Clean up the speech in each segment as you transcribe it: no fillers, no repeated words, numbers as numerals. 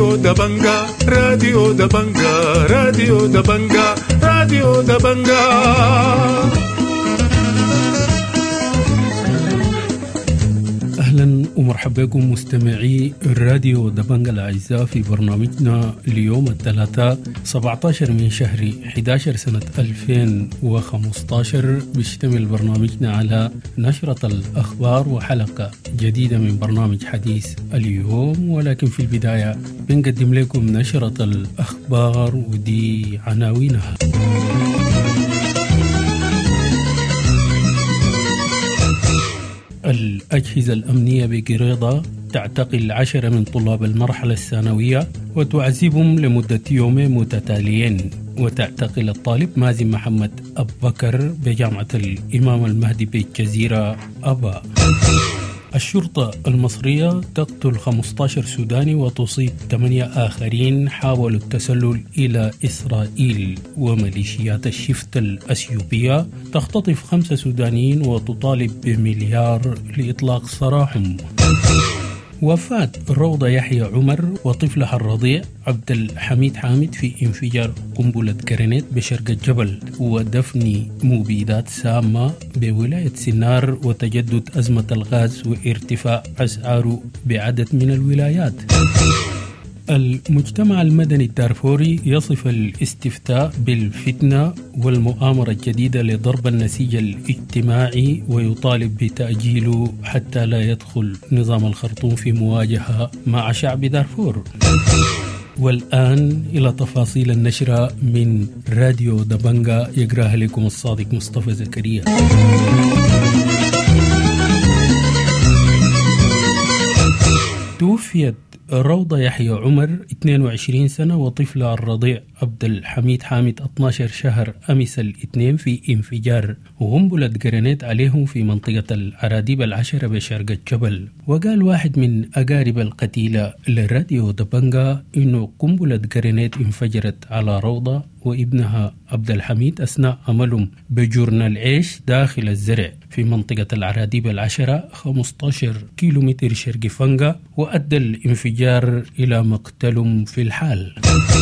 راديو دبنجا راديو دبنجا راديو دبنجا راديو دبنجا. أهلا ومرحبا بكم مستمعي الراديو دبنجا الأعزاء في برنامجنا اليوم الثلاثاء 17 من شهر 11 سنة 2015. بيشتمل برنامجنا على نشرة الأخبار وحلقة جديدة من برنامج حديث اليوم، ولكن في البداية بنقدم لكم نشرة الأخبار ودي عناوينها. الأجهزة الأمنية بقريضة تعتقل 10 من طلاب المرحلة الثانوية وتعذبهم لمدة يومين متتاليين، وتعتقل الطالب مازن محمد أبو بكر بجامعة الإمام المهدي بالجزيرة أبا. الشرطة المصرية تقتل 15 سوداني وتصيب 8 آخرين حاولوا التسلل إلى إسرائيل. وميليشيات الشفت الأثيوبية تختطف 5 سودانيين وتطالب بمليار لإطلاق سراحهم. وفاة روضة يحيى عمر وطفلها الرضيع عبد الحميد حامد في انفجار قنبلة جرينيت بشرق الجبل، ودفن مبيدات سامة بولاية سنار، وتجدد أزمة الغاز وارتفاع أسعاره بعدد من الولايات. المجتمع المدني الدارفوري يصف الاستفتاء بالفتنة والمؤامرة الجديدة لضرب النسيج الاجتماعي، ويطالب بتأجيله حتى لا يدخل نظام الخرطوم في مواجهة مع شعب دارفور. والآن إلى تفاصيل النشرة من راديو دبنجا، يقراها لكم الصادق مصطفى زكريا. توفيت روضة يحيى عمر 22 سنة وطفلها الرضيع عبد الحميد حامد 12 شهر أمس الاثنين في انفجار وقنبلة جرينيت عليهم في منطقة العراديب 10 بشرق الجبل. وقال واحد من أقارب القتيلة لراديو دبنجا إنه قنبلة جرينيت انفجرت على روضة وابنها عبد الحميد أثناء عملهم بجرن العيش داخل الزرع في منطقة العراديب 10 15 كيلومتر شرق فنقا، وأدى الانفجار إلى مقتلهم في الحال.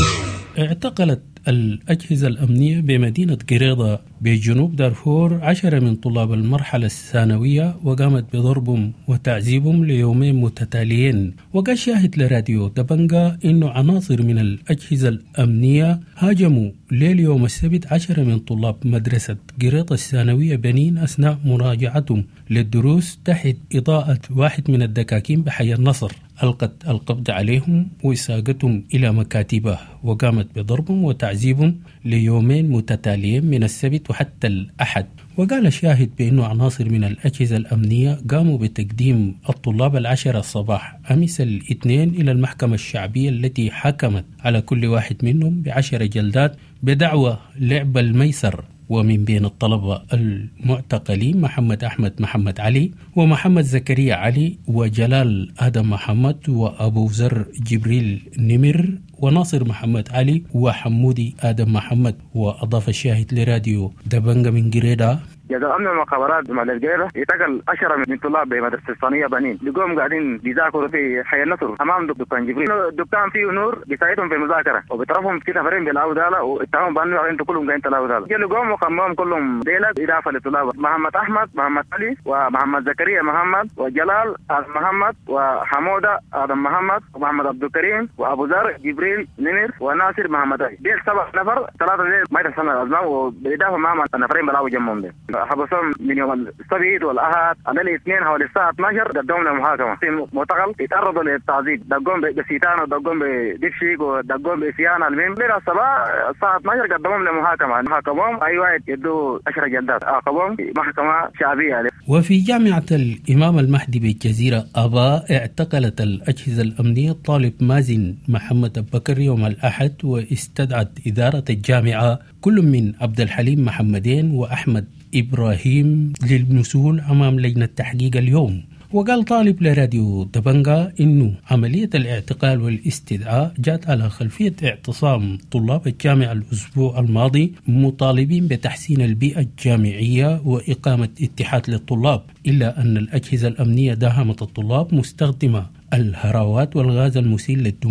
اعتقلت الأجهزة الأمنية بمدينة قريضة بجنوب دارفور 10 من طلاب المرحلة الثانوية، وقامت بضربهم وتعذيبهم ليومين متتاليين. وقال شاهد لراديو دبنجا إنه عناصر من الأجهزة الأمنية هاجموا ليل يوم السبت 10 من طلاب مدرسة قريضة الثانوية بنين أثناء مراجعتهم للدروس تحت إضاءة واحد من الدكاكين بحي النصر. ألقت القبض عليهم وإساقتهم إلى مكاتبه، وقامت بضربهم وتعذيبهم ليومين متتاليين من السبت وحتى الأحد. وقال الشاهد بأنه عناصر من الأجهزة الأمنية قاموا بتقديم الطلاب 10 الصباح أمس الاثنين إلى المحكمة الشعبية التي حكمت على كل واحد منهم ب10 جلدات بدعوى لعب الميسر. ومن بين الطلبة المعتقلين محمد أحمد محمد علي ومحمد زكريا علي وجلال آدم محمد وأبو زر جبريل نمر وناصر محمد علي وحمودي آدم محمد. وأضاف الشاهد لراديو دبنجا من قريضة: جزاء أمن المخابرات مع الجيرة يتقل 10 من طلاب بمدرسة الثانية بنين لقوم قاعدين بيذاكروا في حي النصر أمام دكتور جبريل. الدكتور فيه نور بيساعدهم في المذاكرة وبيطرفهم في نفرين بيلعبوا دالة واتهموا بأنه أنتوا كلهم قاعدين تلعبوا دالة. جلوا قوم وخمهم كلهم ديلة إضافة للطلاب محمد أحمد محمد علي ومحمد زكريا محمد وجلال آدم محمد وحمودة آدم محمد ومحمد عبد الكريم وأبو زر جبريل نمر وناصر محمد علي. ديل 7 نفر 3 ديل ما يتسنى الأزمة وبإضافة مع نفرين بيلعبوا جنبهم ديل. حبسهم من يوم السبت والأحد على الاثنين حوالي الساعة 12 قدموا للمحاكمة في معتقل يتعرضوا للتعذيب، دقوم بسيتان ودقوم بدفشيك ودقوم بسيانة. المهم ليلة الصباح الساعة 12 قدموهم للمحاكمة، حكموهم أي واحد يدوا 10 جلدات، عاقبوهم محكمة شعبية. وفي جامعة الإمام المهدي بالجزيرة أبا اعتقلت الأجهزة الأمنية الطالب مازن محمد أبو بكر يوم الأحد، واستدعت إدارة الجامعة كل من عبد الحليم محمدين وأحمد إبراهيم للمسؤول أمام لجنة تحقيق اليوم. وقال طالب لراديو دبنجا إنه عملية الاعتقال والاستدعاء جاءت على خلفية اعتصام طلاب الجامعة الأسبوع الماضي مطالبين بتحسين البيئة الجامعية وإقامة اتحاد للطلاب، إلا أن الأجهزة الأمنية داهمت الطلاب مستخدمة الهراوات والغاز المسيل للدموع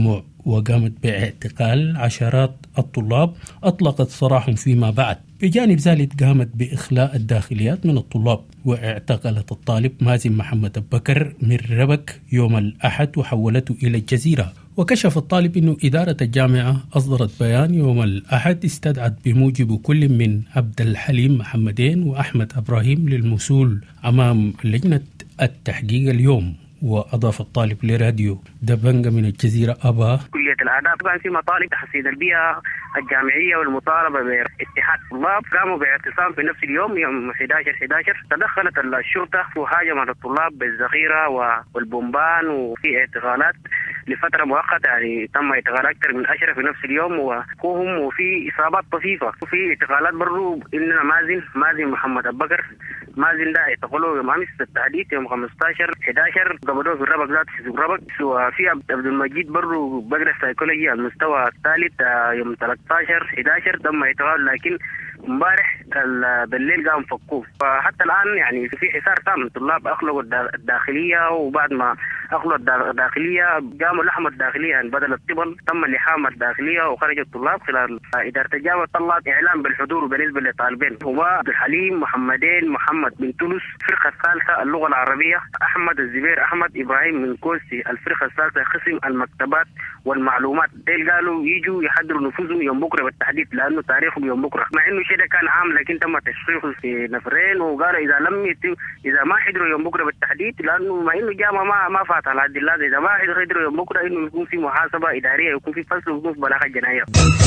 وقامت باعتقال عشرات الطلاب أطلقت سراحهم فيما بعد. بجانب ذلك قامت بإخلاء الداخليات من الطلاب واعتقلت الطالب مازن محمد أبو بكر من ربك يوم الأحد وحولته إلى الجزيرة. وكشف الطالب أن إدارة الجامعة أصدرت بيان يوم الأحد استدعت بموجب كل من عبد الحليم محمدين وأحمد إبراهيم للمسؤول أمام لجنة التحقيق اليوم. وأضاف الطالب لراديو دبنجة من الجزيرة أبا كلية الآداب طبعا في مطالب تحسين البيئة الجامعية والمطالبة باتحاد الطلاب قاموا باعتصام في نفس اليوم يوم 11 تدخلت الشرطة وهاجمت الطلاب بالذخيرة والبومبان وفي اعتقالات لفترة مؤقتة، يعني تم اعتقال أكثر من 10 في نفس اليوم وهم وفي إصابات طفيفة وفي اعتقالات برضو. إننا مازن محمد أبو بكر مازن ده اعتقلوه يوم أمس بالتحديد يوم 15/11 قبضوه في الربك ذات في الربك. وفي عبد المجيد برضو بقرا سايكولوجي المستوى الثالث يوم 13/11 تم اعتقاله، لكن امبارح بالليل قام فكوه. فحتى الان يعني في حصار تام، الطلاب اخلقوا الداخليه وبعد ما اخلقوا الداخليه قاموا لحموا الداخليه يعني بدل الطبل تم لحام الداخليه وخرج الطلاب. خلال اداره الجامعه طلعت اعلان بالحضور بالنسبه للطالبين هما عبد الحليم محمد من تونس الفرقه الثالثه اللغه العربيه، احمد الزبير احمد ابراهيم من كوسي الفرقه الثالثه قسم المكتبات والمعلومات. ديل قالوا يجوا يحضروا نفوسهم يوم بكره بالتحديد لانه تاريخهم يوم بكره، مع انه الشيء ده كان عام لكن تم تشخيصه في نفرين. وقالوا اذا ما حضروا يوم بكره بالتحديد لانه مع انه جامعه ما فات على العدلات، اذا ما حضروا يوم بكره انه يكون في محاسبه اداريه يكون في فصل ويكون في بلاغه جنائيه.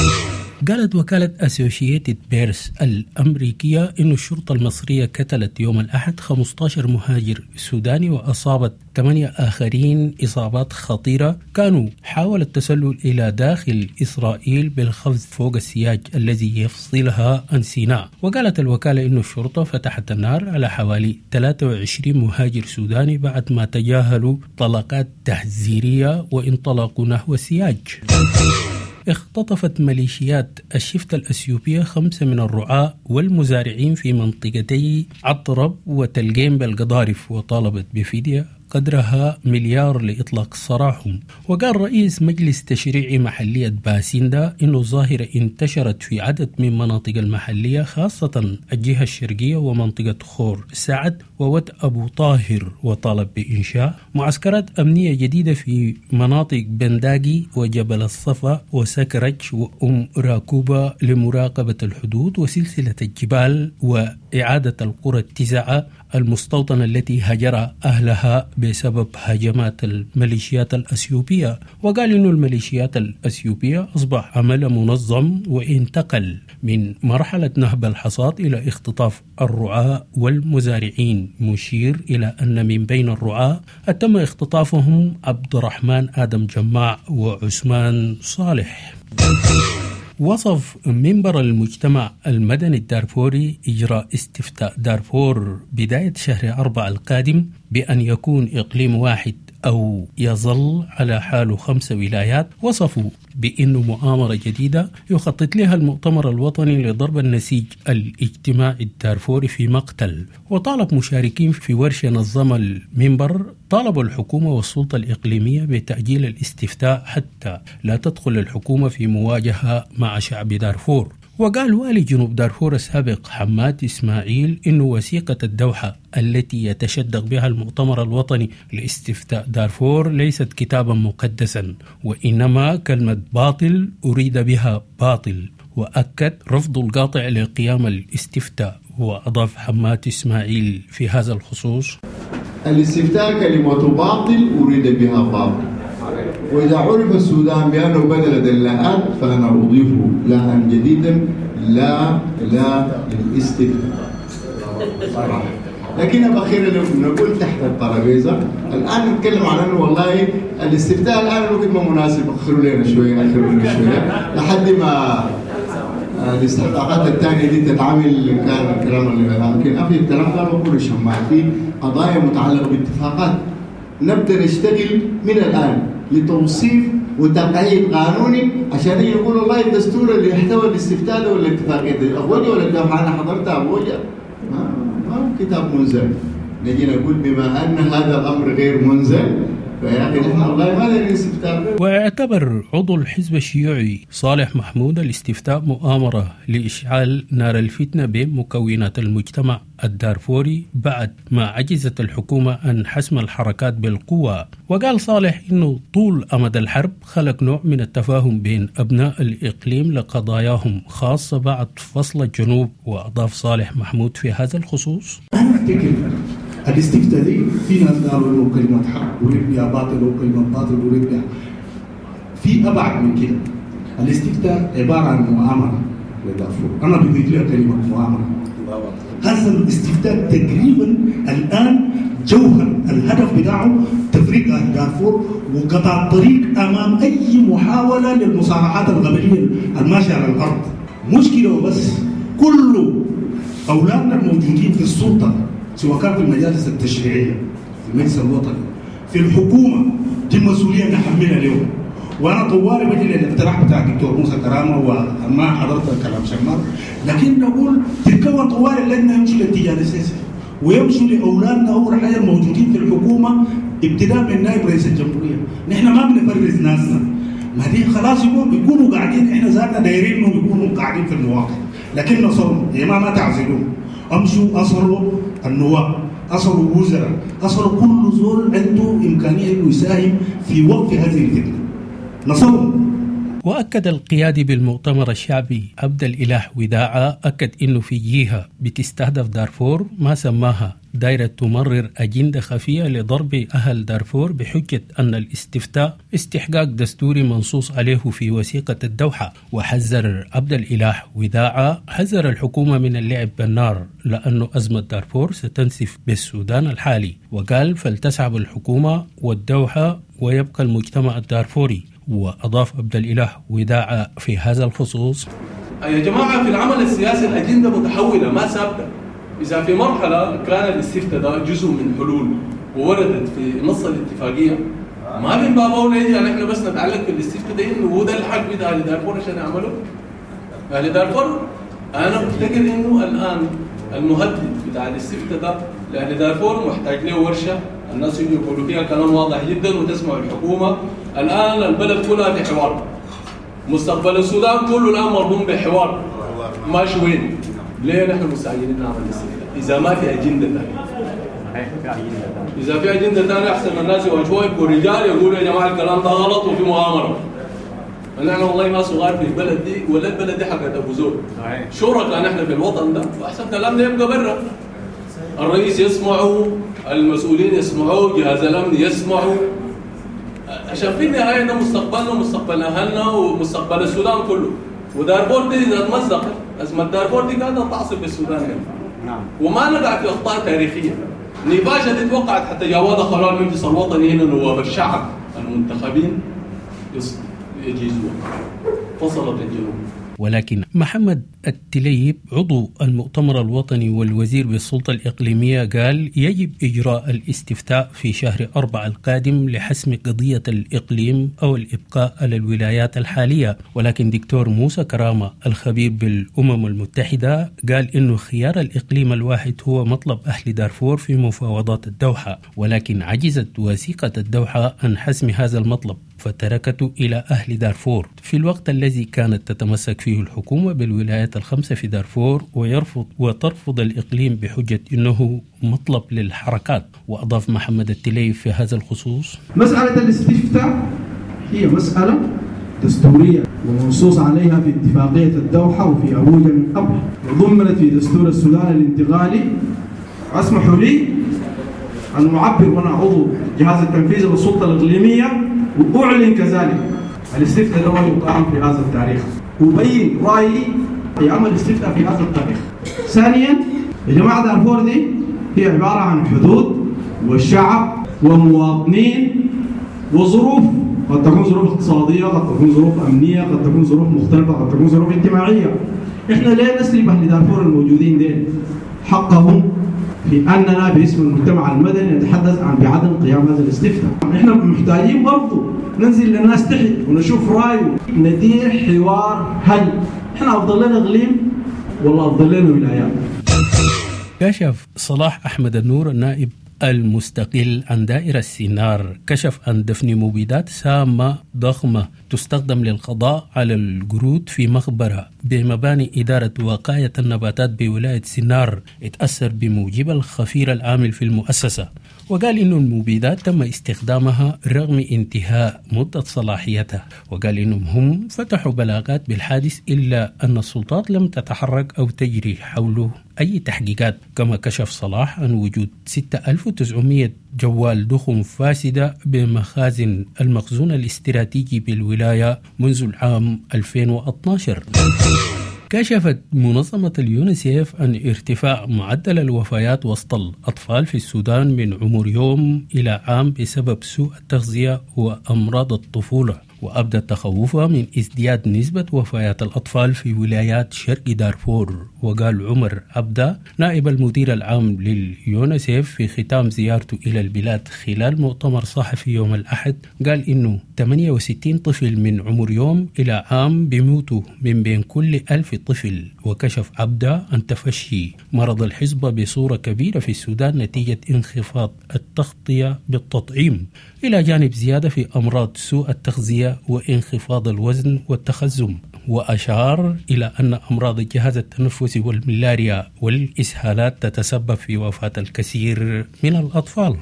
قالت وكالة أسوشيتد بيرس الأمريكية إن الشرطة المصرية قتلت يوم الأحد 15 مهاجر سوداني وأصابت 8 آخرين إصابات خطيرة كانوا حاولوا التسلل إلى داخل إسرائيل بالقفز فوق السياج الذي يفصلها عن سيناء. وقالت الوكالة إن الشرطة فتحت النار على حوالي 23 مهاجر سوداني بعد ما تجاهلوا طلقات تحذيرية وانطلقوا نحو السياج. اختطفت ميليشيات الشفتة الأثيوبية 5 من الرعاة والمزارعين في منطقتي عطرب وتلقين بالقضارف وطالبت بفدية قدرها مليار لإطلاق سراحهم. وقال رئيس مجلس تشريعي محلية باسيندا إنه الظاهرة انتشرت في عدد من مناطق المحلية خاصة الجهة الشرقية ومنطقة خور سعد وود أبو طاهر، وطالب بإنشاء معسكرات أمنية جديدة في مناطق بنداقي وجبل الصفا وسكرج وأم راكوبة لمراقبة الحدود وسلسلة الجبال وإعادة القرى 9 المستوطنة التي هجر أهلها بسبب هجمات الميليشيات الأثيوبية. وقال إنه الميليشيات الأثيوبية أصبح عمل منظم وانتقل من مرحلة نهب الحصاد إلى اختطاف الرعاة والمزارعين، مشير إلى أن من بين الرعاة تم اختطافهم عبد الرحمن آدم جماع وعثمان صالح. وصف منبر المجتمع المدني الدارفوري إجراء استفتاء دارفور بداية شهر 4 القادم بأن يكون إقليم واحد أو يظل على حاله 5 ولايات. وصفوا بأنه مؤامرة جديدة يخطط لها المؤتمر الوطني لضرب النسيج الاجتماعي الدارفوري في مقتل. وطالب مشاركين في ورشة نظم المنبر طالبوا الحكومة والسلطة الإقليمية بتأجيل الاستفتاء حتى لا تدخل الحكومة في مواجهة مع شعب دارفور. وقال والي جنوب دارفور السابق حماد إسماعيل إن وثيقة الدوحة التي يتشدق بها المؤتمر الوطني لاستفتاء دارفور ليست كتابا مقدسا وإنما كلمة باطل أريد بها باطل، وأكد رفض القاطع لقيام الاستفتاء. وأضاف حماد إسماعيل في هذا الخصوص: الاستفتاء كلمة باطل أريد بها باطل، وإذا عرف السودان بأنه بدل دلاءات فأنا أضيف لها جديدا لا للاستفتاء صراحة. لكن أخيرا نقول تحت الترابيزة الآن نتكلم عن أنه والله الاستفتاء الآن الوقت ما مناسب، أخروا لنا شوية لحد ما الاستحقاقات الثانية دي تتعامل. كان الكلام اللي لكن أخي الكلام ده بقول الشماعي في قضايا متعلقة باتفاقات نبدأ نشتغل من الآن لتوصيف وتقعيد قانوني عشان يقول والله الدستور اللي يحتوي الاستفتاء ده ولا الاتفاقية دي أبوجة ولا ده معنا حضرتها أبوجة ما كتاب منزل. نجي نقول بما أن هذا الأمر غير منزل فيا أخي نحن والله ما دارين استفتاء. واعتبر عضو الحزب الشيوعي صالح محمود الاستفتاء مؤامرة لإشعال نار الفتنة بين مكونات المجتمع الدارفوري بعد ما عجزت الحكومة عن حسم الحركات بالقوة. وقال صالح إنه طول أمد الحرب خلق نوع من التفاهم بين أبناء الإقليم لقضاياهم خاصة بعد فصل الجنوب. وأضاف صالح محمود في هذا الخصوص: أنا أفتكر الاستفتاء دي في ناس قالوا إنه كلمة حق وريد بها باطل وكلمة باطل وريد بها. في أبعد من كده. الاستفتاء عبارة عن مؤامرة لدارفور. أنا بضيف لها كلمة مؤامرة. هذا الاستفتاء تقريبا الآن جوهر الهدف بتاعه تفريق أهل دارفور وقطع الطريق أمام أي محاولة للمصالحات القبلية الماشية على الأرض. مشكلة وبس كل أولادنا الموجودين في السلطة سواء كان في المجالس التشريعية في المجلس الوطني في الحكومة دي مسؤولية نحملها اليوم. وأنا طوالي بجي للاقتراح بتاع الدكتور موسى كرامة وما حضرت كلام شمال، لكن نقول تتكون طوالي اللجنة يمشوا للاتجاه السياسي ويمشوا لأولادنا أول حاجة الموجودين في الحكومة ابتداء من نائب رئيس الجمهورية. نحن ما بنفرز ناسنا، ما دي خلاص يكونوا قاعدين، احنا ذاتنا دايرين انهم يكونوا قاعدين في المواقع، لكن نصرهم يا ما تعزلوهم، امشوا اصلوا النواب، اصلوا وزراء، اصلوا كل زول عنده امكانيه انه يساهم في وقف هذه الفتنه، نصرهم. وأكد القيادي بالمؤتمر الشعبي عبد الإله وداعة أكد إنه في جهة بتستهدف دارفور ما سماها دايرة تمرر أجندة خفية لضرب أهل دارفور بحجة أن الاستفتاء استحقاق دستوري منصوص عليه في وثيقة الدوحة. وحذر عبد الإله وداعة حذر الحكومة من اللعب بالنار لأنه أزمة دارفور ستنسف بالسودان الحالي، وقال فلتسحب الحكومة والدوحة ويبقى المجتمع الدارفوري. وأضاف عبد الإله وداعة في هذا الخصوص: يا جماعة في العمل السياسي الأجندة متحولة ما ثابتة. إذا في مرحلة كان الاستفتاء ده جزء من حلول ووردت في نص الاتفاقية، ما من باب أولى يجي نحن بس نتعلق في الاستفتاء ده إنه هو ده الحق بتاع أهل دارفور عشان يعملوا. أهل دارفور أنا بفتكر إنه الآن المهدد بتاع الاستفتاء ده لأهل دارفور محتاج له ورشة الناس يقولوا فيها كلام واضح جدا وتسمع الحكومة. الآن البلد كلها في حوار، مستقبل السودان كله الآن مربوط بحوار ماشي وين؟ ليه نحن مستعجلين نعمل الاستفتاء؟ إذا ما في أجندة ثانية. إذا في أجندة ثانية أحسن الناس يواجهوا يبقوا رجال يقولوا يا جماعة الكلام ده غلط وفي مؤامرة. نحن والله ما صغار في البلد دي ولا البلد دي حقت أبو زول. شركاء نحن في الوطن ده، وأحسن كلامنا يبقى برا. الرئيس يسمعوا، المسؤولين يسمعوا، جهاز الأمن يسمعوا. عشان في النهاية ده مستقبلنا ومستقبل أهلنا ومستقبل السودان كله. ودارفور دي إذا تمزقت، أزمة دارفور دي قاعدة تعصب بالسودان هنا. نعم. وما نقع في أخطاء تاريخية. نيباشا دي توقعت حتى جواد خلال المجلس الوطني هنا نواب الشعب المنتخبين يجيزوها. فصلت الجنوب. ولكن محمد التليب عضو المؤتمر الوطني والوزير بالسلطة الإقليمية قال يجب إجراء الاستفتاء في شهر 4 القادم لحسم قضية الإقليم أو الإبقاء على الولايات الحالية. ولكن دكتور موسى كرامة الخبير بالأمم المتحدة قال إنه خيار الإقليم الواحد هو مطلب أهل دارفور في مفاوضات الدوحة، ولكن عجزت وثيقة الدوحة عن حسم هذا المطلب فتركته إلى أهل دارفور في الوقت الذي كانت تتمسك فيه الحكومة بالولايات الخمسة في دارفور وترفض الإقليم بحجة أنه مطلب للحركات. وأضاف محمد التليف في هذا الخصوص: مسألة الاستفتاء هي مسألة دستورية ومنصوص عليها في اتفاقية الدوحة وفي أبوجا من قبل، وضمنت في دستور السودان الانتقالي. اسمحوا لي أن أعبر وأنا عضو الجهاز التنفيذي للسلطة الإقليمية وأعلن كذلك الاستفتاء له يقام في هذا التاريخ، وبين رأيي في عمل الاستفتاء في هذا التاريخ. ثانيا يا جماعة دارفور دي هي عبارة عن حدود والشعب ومواطنين وظروف، قد تكون ظروف اقتصادية، قد تكون ظروف أمنية، قد تكون ظروف مختلفة، قد تكون ظروف اجتماعية. إحنا ليه نسلب أهل دارفور الموجودين دين حقهم في أننا باسم المجتمع المدني نتحدث عن بعدم قيام هذا الاستفتاء؟ إحنا محتاجين برضو ننزل للناس تحت ونشوف رأيه، ندير حوار. هل إحنا أفضل لنا إقليم ولا أفضل لنا ولايات؟ كشف صلاح أحمد النور النائب المستقل عن دائرة سينار كشف عن دفن مبيدات سامة ضخمة تستخدم للقضاء على القرود في مخبرة بمباني إدارة وقاية النباتات بولاية سينار اتأثر بموجب الخفير العامل في المؤسسة، وقال إنه المبيدات تم استخدامها رغم انتهاء مدة صلاحيتها، وقال إنهم هم فتحوا بلاغات بالحادث إلا أن السلطات لم تتحرك أو تجري حوله أي تحقيقات. كما كشف صلاح عن وجود 6900 جوال دخن فاسدة بمخازن المخزون الاستراتيجي بالولاية منذ العام 2012. كشفت منظمة اليونيسيف عن ارتفاع معدل الوفيات وسط الأطفال في السودان من عمر يوم إلى عام بسبب سوء التغذية وأمراض الطفولة، وأبدت تخوفها من ازدياد نسبة وفيات الأطفال في ولايات شرق دارفور. وقال عمر عبدة نائب المدير العام لليونيسيف في ختام زيارته إلى البلاد خلال مؤتمر صحفي يوم الأحد، قال إنه 68 طفل من عمر يوم إلى عام بيموتوا من بين كل 1000 طفل. وكشف عبدة عن تفشي مرض الحصبة بصورة كبيرة في السودان نتيجة انخفاض التغطية بالتطعيم، إلى جانب زيادة في أمراض سوء التغذية وانخفاض الوزن والتخزم. وأشار إلى أن أمراض الجهاز التنفسي والملاريا والإسهالات تتسبب في وفاة الكثير من الأطفال.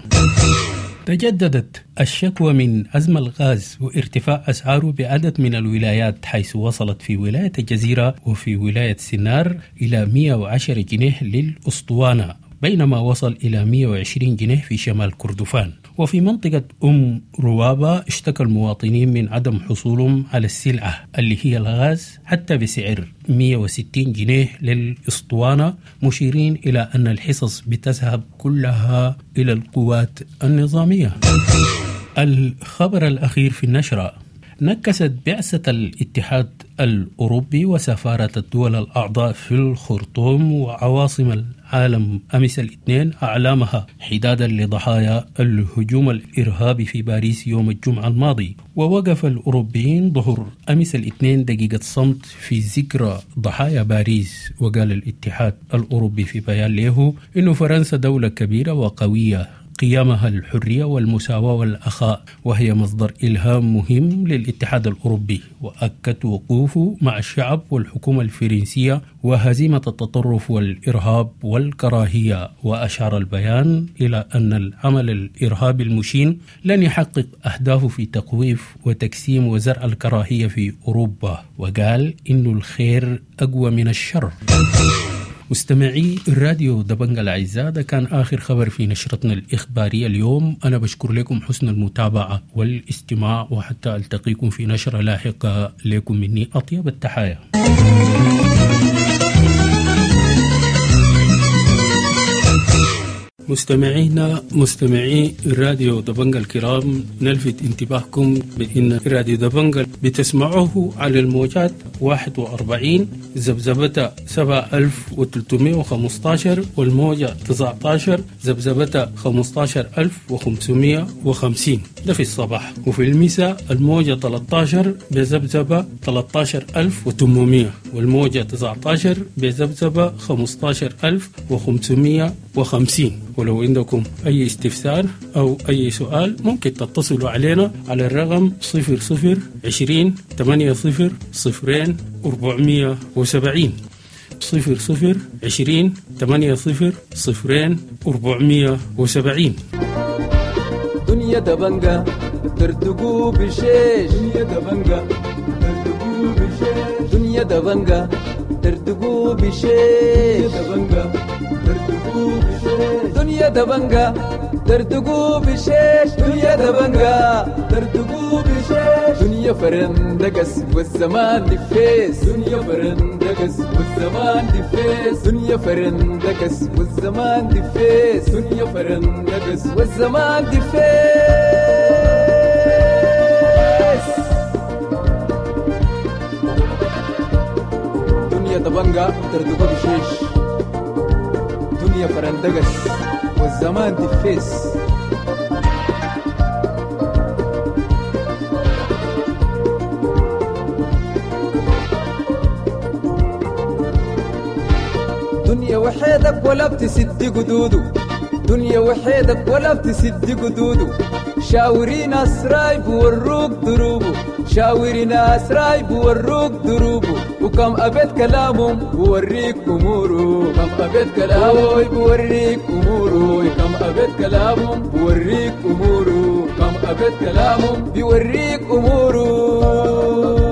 تجددت الشكوى من أزمة الغاز وارتفاع أسعاره بعدد من الولايات، حيث وصلت في ولاية الجزيرة وفي ولاية سينار إلى 110 جنيه للأسطوانة، بينما وصل إلى 120 جنيه في شمال كردفان. وفي منطقة روابة اشتكى المواطنين من عدم حصولهم على السلعة اللي هي الغاز حتى بسعر 160 جنيه للأسطوانة، مشيرين إلى أن الحصص بتذهب كلها إلى القوات النظامية. الخبر الأخير في النشرة: نكست بعثة الاتحاد الأوروبي وسفارة الدول الأعضاء في الخرطوم وعواصم العالم أمس الاثنين أعلامها حدادا لضحايا الهجوم الإرهابي في باريس يوم الجمعة الماضي. ووقف الأوروبيين ظهر أمس الاثنين دقيقة صمت في ذكرى ضحايا باريس. وقال الاتحاد الأوروبي في بيان له إنه فرنسا دولة كبيرة وقوية قيمها الحرية والمساواة والأخاء، وهي مصدر إلهام مهم للاتحاد الأوروبي. وأكد وقوفه مع الشعب والحكومة الفرنسية وهزيمة التطرف والإرهاب والكراهية. وأشار البيان إلى أن العمل الإرهابي المشين لن يحقق أهدافه في تخويف وتقسيم وزرع الكراهية في أوروبا، وقال إن الخير أقوى من الشر. مستمعي الراديو دبنجة الأعزاء، ده كان آخر خبر في نشرتنا الإخبارية اليوم. أنا بشكر لكم حسن المتابعة والاستماع، وحتى ألتقيكم في نشرة لاحقة. لكم مني أطيب التحايا. مستمعي الراديو دبنجة الكرام، نلفت انتباهكم بأن راديو دبنجة بتسمعوه على الموجات 41 زبزبة 7315 والموجة 19 زبزبة 15550 ده في الصباح، وفي المساء الموجة 13 بزبزبة 13800 والموجة 19 بزبزبة 15550. ولو عندكم أي استفسار أو أي سؤال ممكن تتصلوا علينا على الرقم 0020 80 0 470 0020 80 0 470. دنيا دبنجة ترتقو بشيش، دنيا دبنجة ترتقو بشيش، دنيا دبنجة ترتقو بشيش، دنيا دبنجة ترتقو بشيش، دنيا دبنجة ترتقو بشيش، دنيا فرندقس والزمان دفيس، دنيا فرندقس والزمان دفيس، دنيا فرندقس والزمان دفيس، دنيا فرندقس والزمان دفيس. دنيا دبنجة ترتقو بشيش، دنيا فرندقس والزمان دفيس. دنيا وحيدك ولا بتسد قدوده، دنيا وحيدك ولا بتسد قدوده شاورين أسراي بوروك دروبه شاورين أسراي بوروك دروبه وكم أبد كلامهم بوريك أموره كم أبد كلامهم بوريك أموره كم أبد كلامهم بوريك أموره كم أبد كلامهم بوريك أموره.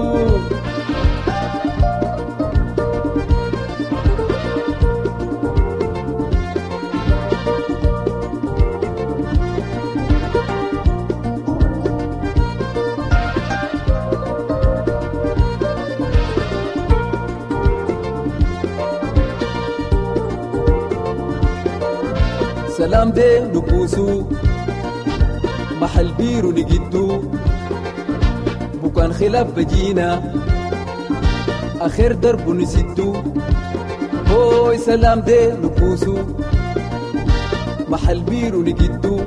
سلام دي نبوسو محل بيرو نجدو بكان خلاف بجينا آخر درب نسدو هوي سلام دي نبوسو محل بيرو نجدو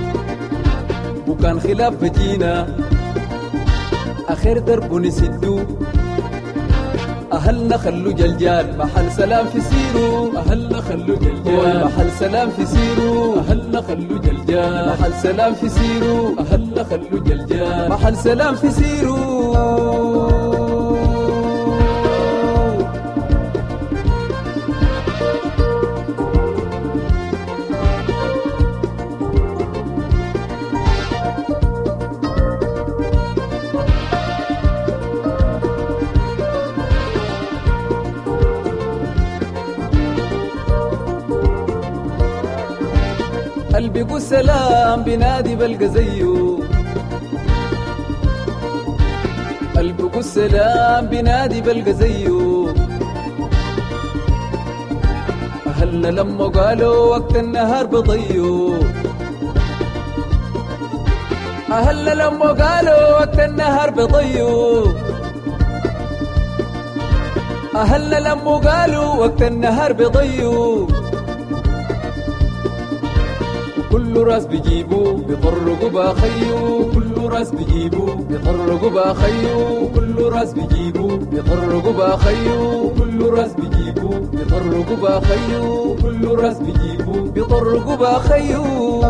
بكان خلاف بجينا آخر درب نسدو أهلنا خلو جلجال محل سلام في سيرو أهلنا خلو جلجال محل سلام في سيرو أهلنا خلو جلجال محل سلام في سيرو أهلنا خلو جلجال محل سلام في سيرو. قلبي قول سلام بنادي بلقى زيه قلبي قول سلام بنادي بلقى زيه أهلنا لما قالوا وقت النهار بضيو أهلنا لما قالوا وقت النهار بضيو أهلنا لما قالوا وقت النهار بضيو كل راس بيجيبوا بيطرقوا باخيو كل راس بيجيبوا بيطرقوا باخيو كل راس بيجيبوا بيطرقوا باخيو كل راس بيجيبوا بيطرقوا باخيو كل راس بيجيبوا بيطرقوا باخيو.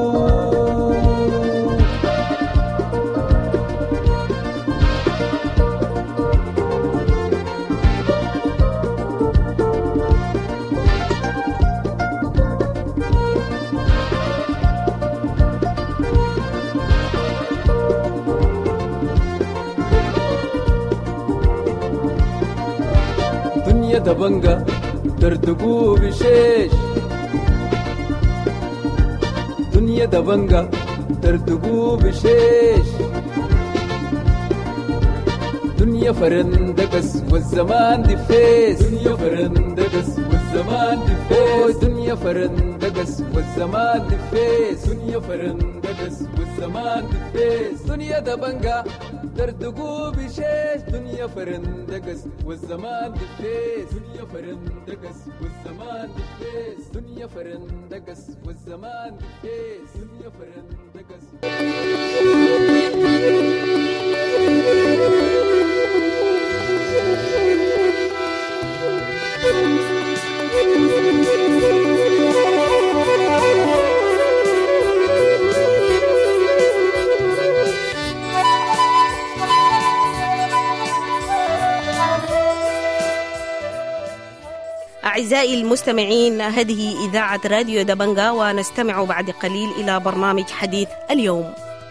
دبنجا دردقو بشيش دنيا دبنجا دردقو بشيش دنيا فرندقس والزمان دفيس دنيا فرندقس والزمان دفيس دنيا فرندقس والزمان دفيس دنيا فرندقس والزمان دفيس دنيا دبنجا دردقو بشيش دنيا فرندقس والزمان دفيس دنيا فرندقس والزمان دفيس دنيا فرندقس والزمان دفيس دنيا فرندقس. أعزائي المستمعين، هذه إذاعة راديو دبنجا، ونستمع بعد قليل إلى برنامج حديث اليوم.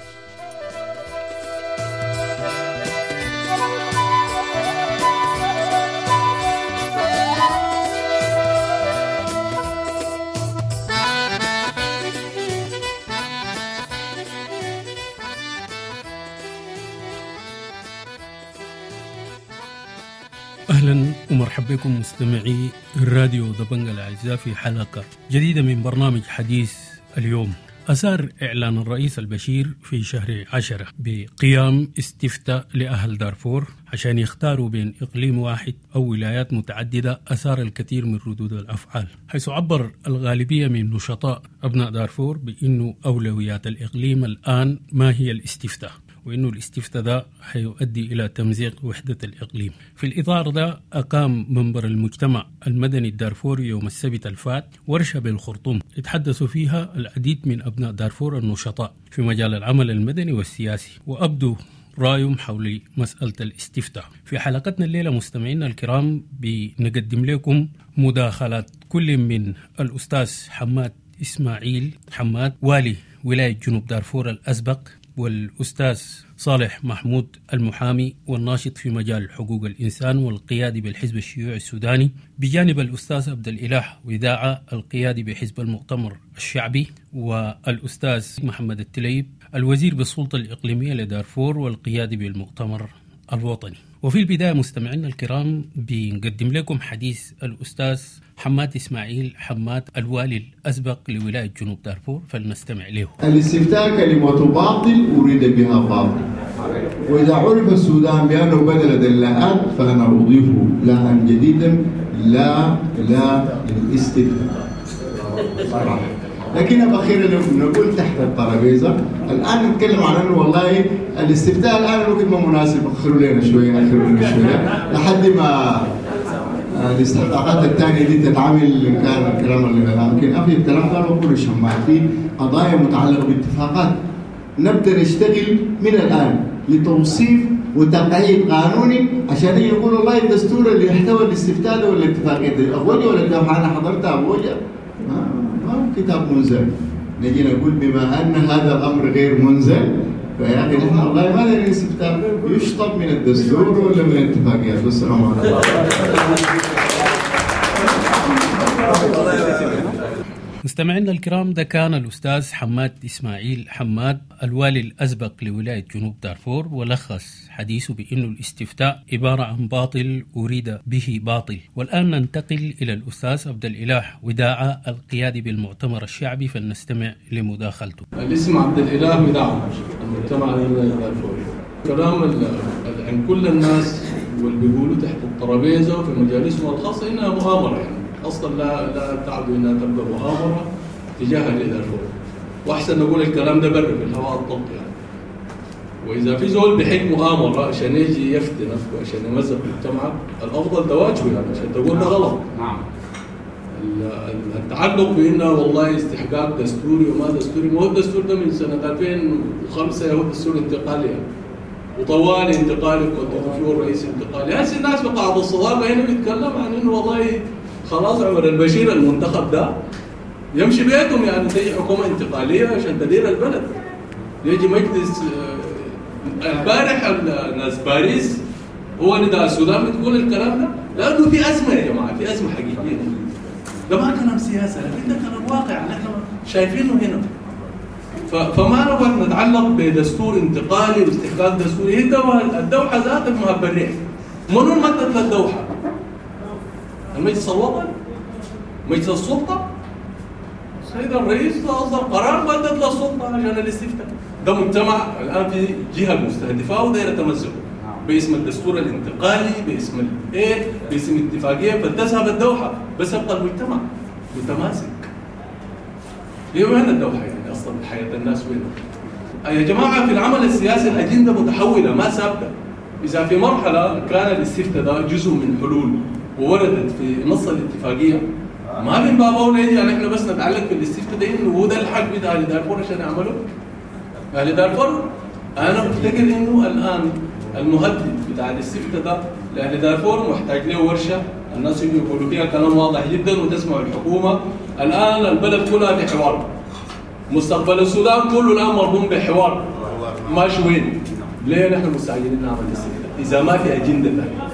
أهلا ومرحبا بكم مستمعي الراديو دبنجا الأعزاء في حلقة جديدة من برنامج حديث اليوم. أثار إعلان الرئيس البشير في شهر 10 بقيام استفتاء لأهل دارفور عشان يختاروا بين إقليم واحد أو ولايات متعددة أثار الكثير من ردود الأفعال، حيث عبر الغالبية من نشطاء أبناء دارفور بأنه أولويات الإقليم الآن ما هي الاستفتاء، وإنه الاستفتاء ده هيؤدي إلى تمزيق وحدة الإقليم. في الإطار ده أقام منبر المجتمع المدني الدارفوري يوم السبت الفات ورشة بالخرطوم يتحدثوا فيها العديد من أبناء دارفور النشطاء في مجال العمل المدني والسياسي، وأبدوا رأيهم حول مسألة الاستفتاء. في حلقتنا الليلة مستمعينا الكرام بنقدم لكم مداخلات كل من الأستاذ حماد إسماعيل حماد والي ولاية جنوب دارفور الأسبق، والأستاذ صالح محمود المحامي والناشط في مجال حقوق الإنسان والقيادي بالحزب الشيوعي السوداني، بجانب الأستاذ عبد الإله وداعة القيادي بحزب المؤتمر الشعبي، والأستاذ محمد التليب الوزير بالسلطة الإقليمية لدارفور والقيادي بالمؤتمر الوطني. وفي البداية مستمعينا الكرام بنقدم لكم حديث الأستاذ حماد إسماعيل حماد الوالي الأسبق لولاية جنوب دارفور، فلنستمع له. الاستفتاء كلمة باطل أريد بها باطل، وإذا عرف السودان بأنه بدل دلاءات فأنا أضيف لها جديدا لا للاستفتاء صراحة. لكن أخيرا نقول تحت الترابيزة الآن نتكلم عن أنه والله الاستفتاء الآن ممكن ما مناسب، أخروا لنا شوية لحد ما الاستحقاقات الثانية دي تتعامل. كان الكلام اللي لكن أخي الكلام ده بقول الشمال في قضايا متعلقة باتفاقات نبدأ نشتغل من الآن لتوصيف وتقعيد قانوني عشان يقول والله الدستور اللي يحتوي الاستفتاء ده ولا الاتفاقية دي أخوجة ولا الدفع أنا حضرتها أخوجة ما كتاب منزل. نجي نقول بما أن هذا الأمر غير منزل فيا أخي نحن والله ما ندري الاستفتاء يشطب من الدستور ولا من الاتفاقيات. والسلام عليكم. مستمعينا الكرام، ده كان الأستاذ حماد إسماعيل حماد الوالي الأسبق لولاية جنوب دارفور، ولخص حديثه بأنه الاستفتاء عبارة عن باطل أريد به باطل. والآن ننتقل إلى الأستاذ عبد الإله وداعة القيادي بالمؤتمر الشعبي، فلنستمع لمداخلته. الاسم عبد الإله وداعة المجتمع دارفور. كلام عن كل الناس واللي بيقولوا تحت الترابيزة وفي مجالسهم الخاصة إنها مؤامرة، يعني أصلا لا تعدوا إنها تبقى مؤامرة تجاه دارفور، وأحسن نقول الكلام ده برا في الهواء الطلق يعني. وإذا في زول بحق مؤامرة عشان يجي يفتنك وعشان يمزق مجتمعك، الأفضل تواجهه يعني عشان تقول ده غلط. نعم. التعلق بأنه والله استحقاق دستوري وما دستوري، ما هو الدستور ده من سنة 2005 هو دستور انتقالي يعني. وطوال انتقالي كنت فيه الرئيس انتقالي. هسه الناس بقاعد الصداقة هنا بيتكلم عن إنه والله خلاص عمر البشير المنتخب ده يمشي بيتهم، يعني تيجي حكومة انتقالية عشان تدير البلد. يجي مجلس البارح ناس باريس هو نداء السودان بتقول الكلام ده، لأنه في أزمة يا جماعة، في أزمة حقيقية. ده ما كلام سياسة لكن ده كلام واقع نحن شايفينه هنا. فما نبغى نتعلق بدستور انتقالي واستحقاق دستوري. هي الدوحة ذاتها ما بريح. منو مدت للدوحة؟ المجلس الوطني؟ مجلس السلطة؟ السيد الرئيس أصدر قرار مدت للسلطة عشان الاستفتاء. ده مجتمع الآن في جهة مستهدفة ودايرة تمزقه باسم الدستور الانتقالي، باسم الايه، باسم اتفاقية، فتذهب الدوحة بس يبقى المجتمع متماسك. هي وين الدوحة يعني أصلا حياة الناس وين؟ يا جماعة في العمل السياسي الأجندة متحولة ما ثابتة. إذا في مرحلة كان الاستفتاء ده جزء من حلول ووردت في نص الاتفاقية، ما من باب أولى يجي يعني احنا بس نتعلق في الاستفتاء ده إنه هو ده الحق بتاع أهل دارفور عشان يعملوا. أهل دارفور أنا بفتكر إنه الآن المهدد بتاع الاستفتاء ده لأهل دارفور محتاج له ورشة الناس يجوا يقولوا فيها كلام واضح جدا وتسمع الحكومة. الآن البلد كلها في حوار، مستقبل السودان كله الآن مرهون بحوار ماشي وين؟ ليه نحن مستعجلين نعمل الاستفتاء؟ إذا ما في أجندة ثانية.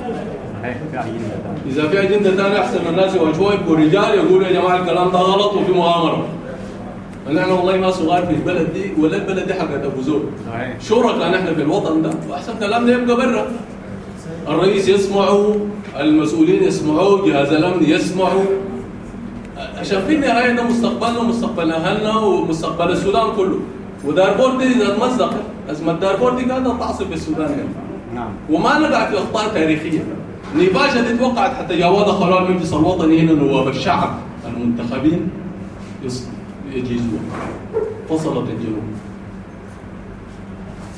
إذا في أجندة ثانية أحسن الناس يواجهوا يبقوا رجال يقولوا يا جماعة الكلام ده غلط وفي مؤامرة. نحن والله ما صغار في البلد دي ولا البلد دي حقت أبو زور. شركاء نحن في الوطن ده، وأحسن كلام ده يبقى برا. الرئيس يسمعوا، المسؤولين يسمعوا، جهاز الأمن يسمعوا. عشان في النهاية ده مستقبلنا ومستقبل أهلنا ومستقبل السودان كله. ودارفور دي إذا تمزقت، أزمة دارفور دي قاعدة تعصب بالسودان يعني. نعم. وما نقع في أخطاء تاريخية. نيفاشا دي توقعت حتى جاوزها قرار المجلس الوطني هنا نواب الشعب المنتخبين يجيزوها. فصلت الجنوب. نحن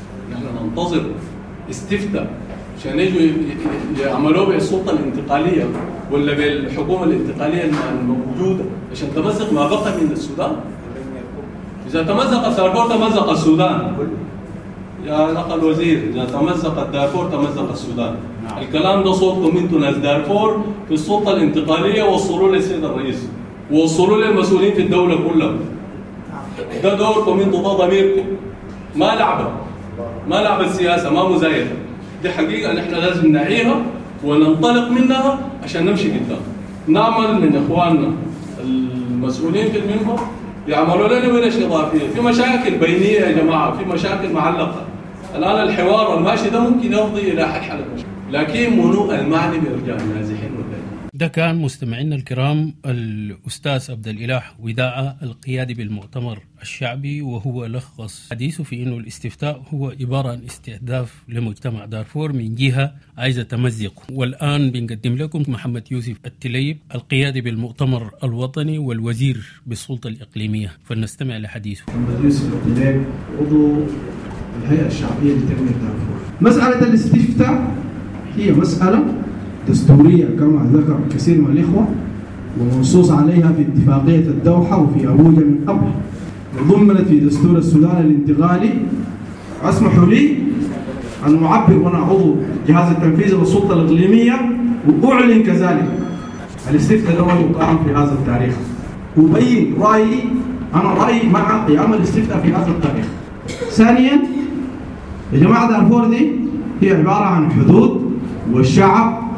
ننتظر استفتاء عشان يجوا يعملوا بالسلطة الانتقالية ولا بالحكومة الانتقالية الموجودة عشان تمزق ما بقى من السودان؟ إذا تمزق دارفور تمزق السودان يا الأخ الوزير، إذا تمزق دارفور تمزق السودان. الكلام ده صوتكم انتم ناس دارفور في السلطة الانتقالية، وصلوا للسيد الرئيس ووصلوا للمسؤولين في الدولة كلها. ده دوركم انتم، ده ضميركم، ما لعبة السياسة، ما مزايدة. دي حقيقة نحن لازم نعيها وننطلق منها عشان نمشي قدام. نعمل من إخواننا المسؤولين في المنبر يعملوا لنا ورش إضافية. في مشاكل بينية يا جماعة، في مشاكل معلقة. الآن الحوار الماشي ده ممكن يفضي إلى حل المشكلة، لكن منو المعني برجال نازحين ولا؟ ده كان مستمعينا الكرام الأستاذ عبد الإله وداعة القيادي بالمؤتمر الشعبي، وهو لخص حديثه في أنه الاستفتاء هو عبارة عن استهداف لمجتمع دارفور من جهة عايزة تمزقه. والآن بنقدم لكم محمد يوسف التليب القيادي بالمؤتمر الوطني والوزير بالسلطة الإقليمية، فلنستمع لحديثه. محمد يوسف التليب عضو الهيئة الشعبية لتنمية دارفور. مسألة الاستفتاء هي مسألة دستورية كما ذكر كثير من الإخوة، ومنصوص عليها في اتفاقية الدوحة وفي أبوجا من قبل، وضمنت في دستور السودان الانتقالي. اسمحوا لي أن أعبر وأنا عضو الجهاز التنفيذي والسلطة الإقليمية وأعلن كذلك الاستفتاء الأول يقام في هذا التاريخ، أبين رأيي، أنا رأيي مع قيام الاستفتاء في هذا التاريخ. ثانيا يا جماعة دارفور دي هي عبارة عن حدود والشعب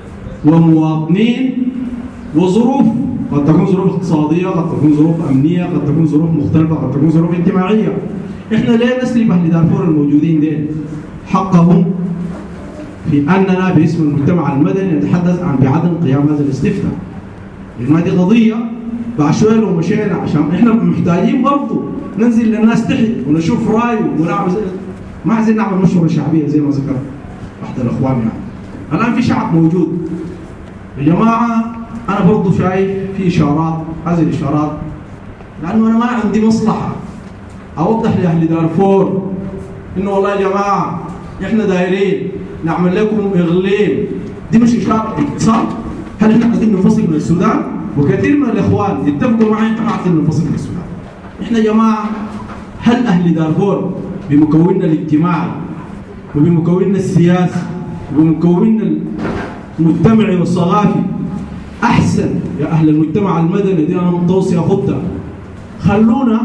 ومواطنين وظروف، قد تكون ظروف اقتصادية، قد تكون ظروف أمنية، قد تكون ظروف مختلفة، قد تكون ظروف اجتماعية. إحنا ليه نسلب أهل دارفور الموجودين دين حقهم في أننا باسم المجتمع المدني نتحدث عن بعدم قيام هذا الاستفتاء؟ لأن هذه قضية بعد شوية لو مشينا، عشان إحنا محتاجين برضه ننزل للناس تحت ونشوف رأيه ونعمل ما عايزين نعمل مشورة شعبية زي ما ذكر أحد الأخوان. يعني الآن في شعب موجود يا جماعة، أنا برضو شايف في إشارات، هذه الإشارات لأنه أنا ما عندي مصلحة أوضح لأهل دارفور إنه والله يا جماعة إحنا دايرين نعمل لكم إغليم. دي مش إشارة اقتصاد. هل إحنا عايزين ننفصل من السودان؟ وكثير من الإخوان يتفقوا معي إحنا عايزين ننفصل من السودان. إحنا يا جماعة هل أهل دارفور بمكوننا الاجتماعي وبمكوننا السياسي وبمكوننا المجتمعي والثقافي أحسن يا أهل المجتمع المدني؟ دي أنا توصية خطة، خلونا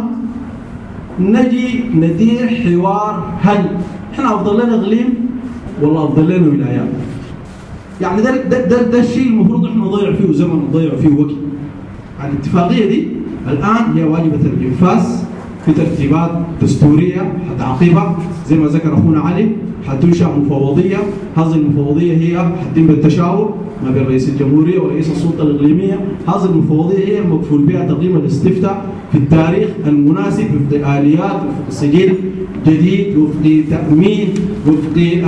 نجي ندير حوار. هل إحنا أفضل لنا إقليم ولا أفضل لنا ولايات؟ يعني ده الشيء المفروض إحنا نضيع فيه زمن نضيع فيه وقت. الاتفاقية دي الآن هي واجبة الإنفاذ في ترتيبات دستورية حتعقبها زي ما ذكر أخونا علي. حتنشأ مفوضية، هذه المفوضية هي حتتم بالتشاور ما بين رئيس الجمهورية ورئيس السلطة الإقليمية. هذه المفوضية هي المكفول بها تقديم الاستفتاء في التاريخ المناسب وفق آليات، وفق سجل جديد، وفق تأمين، وفق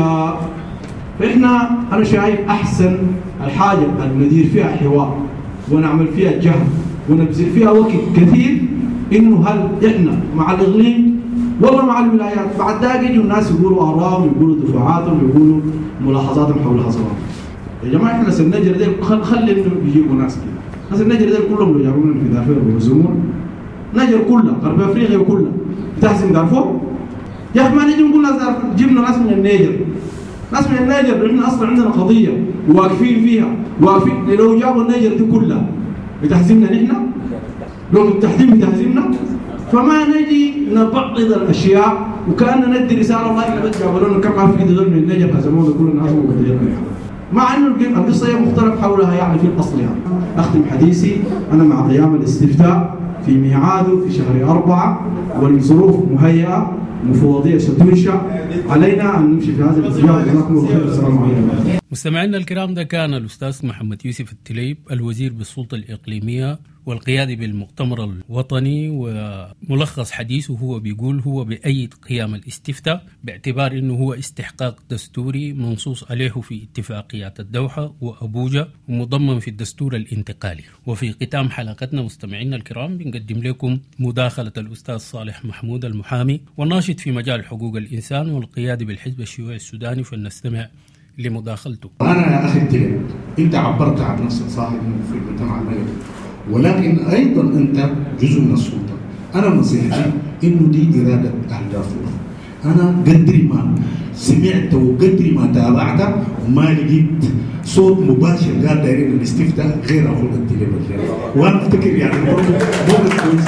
فإحنا أنا شايف أحسن الحاجة أن ندير فيها حوار ونعمل فيها جهد ونبذل فيها وقت كثير، إنه هل إحنا مع الإقليم والله مع الولايات؟ بعد ذلك يجوا الناس يقولوا آرائهم، يقولوا دفاعاتهم، يقولوا ملاحظاتهم حول هذا الأمر. يا جماعة إحنا سنجر ديل خلي إنه يجيبوا ناس كده. سنجر ديل كلهم لو جابونا في دارفور ويهزمون نجر كلها، غرب أفريقيا كلها بتهزم دارفور. يا أخي ما نجي نقول ناس جبنا ناس من النيجر، ناس من النيجر إحنا أصلا عندنا قضية واقفين فيها، واقفين. لو جابوا النيجر دي كلها بتهزمنا نحن؟ لو التحديد بتهزمنا؟ فما نجي نبعض الاشياء وكاننا ندي رساله والله احنا بس جابوا لنا كم عارف كده غير من النجف هزمونا كل الناس وقتلنا، مع انه القصه هي مختلف حولها يعني في الاصل. يعني اختم حديثي انا مع قيام الاستفتاء في ميعاده في شهر 4 والظروف مهيئه، مفوضيه ستنشا، علينا ان نمشي في هذا الاتجاه. جزاكم الله خير، السلام عليكم. مستمعينا الكرام، ده كان الاستاذ محمد يوسف التليب الوزير بالسلطه الاقليميه والقيادي بالمؤتمر الوطني، وملخص حديثه هو بيقول هو بأيد قيام الاستفتاء باعتبار أنه هو استحقاق دستوري منصوص عليه في اتفاقيات الدوحة وأبوجا ومضمن في الدستور الانتقالي. وفي ختام حلقتنا مستمعينا الكرام بنقدم لكم مداخلة الأستاذ صالح محمود المحامي والناشط في مجال حقوق الإنسان والقيادي بالحزب الشيوعي السوداني، فلنستمع لمداخلته. أنا يا أخي التلك أنت عبرت عن نفسك صاحب في المجتمع المدني، ولكن أيضا أنت جزء من السلطة. أنا نصيحتي إنه دي إرادة أهل دارفور. أنا قدري ما سمعت وقدري ما تابعت وما لقيت صوت مباشر قال دايرين الاستفتاء غير أخذ التلفزيون، وأنا أفتكر يعني برضه مو كويس.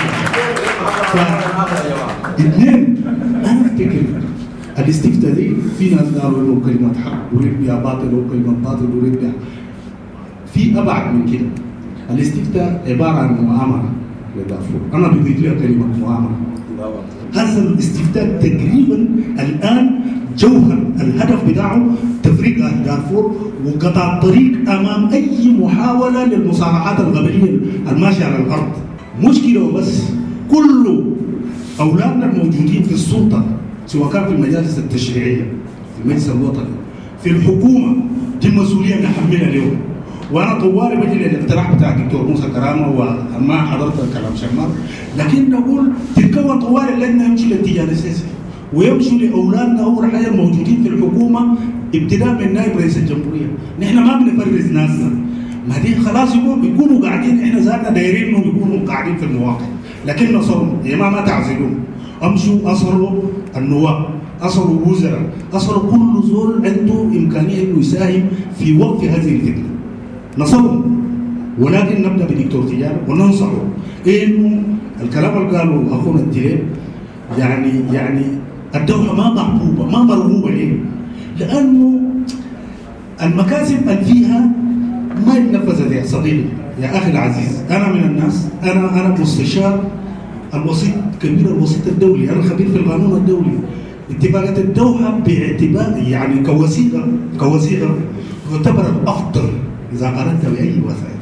اثنين، أنا أفتكر الاستفتاء دي في ناس قالوا إنه كلمة حق أريد بها باطل وكلمة باطل أريد بها. في أبعد من كده. الاستفتاء عبارة عن مؤامرة لدارفور. أنا بضيف لها كلمة مؤامرة. هذا الاستفتاء تقريبا الآن جوهر الهدف بتاعه تفريق أهل دارفور وقطع الطريق أمام أي محاولة للمصالحات القبلية الماشية على الأرض. مشكلة بس كل أولادنا الموجودين في السلطة سواء كان في المجالس التشريعية، في المجلس الوطني، في الحكومة، دي مسؤولية نحملها اليوم. وانا طوالي بجي للاقتراح بتاع الدكتور موسى كرامه وما حضرت الكلام شمال، لكن نقول تتكون طوالي اللجنه يمشي للاتجاه السياسي ويمشوا لاولادنا اول حاجه الموجودين في الحكومه ابتداء من نائب رئيس الجمهوريه. نحن ما بنفرز ناسنا، ما دي خلاص يكونوا قاعدين، احنا ذاتنا دايرين انهم يكونوا قاعدين في المواقع، لكن نصروا يا ما تعزلون، امشوا اصلوا النواب، اصلوا وزراء، اصلوا كل زول عنده امكانيه انه يساهم في وقف هذه الفتنه. نصرهم، ولكن نبدا بدكتور تجاري وننصحه انه الكلام اللي قاله اخونا التليب يعني الدوله ما محبوبه ما مرغوبه ليه؟ لانه المكاسب اللي فيها ما يتنفذت يا صديقي يا اخي العزيز. انا من الناس، انا مستشار الوسيط كبير الوسيط الدولي، انا خبير في القانون الدولي. اتفاقات الدوحه باعتبار يعني كوثيقه تعتبر الافضل إذا قارنت بأي وسائل،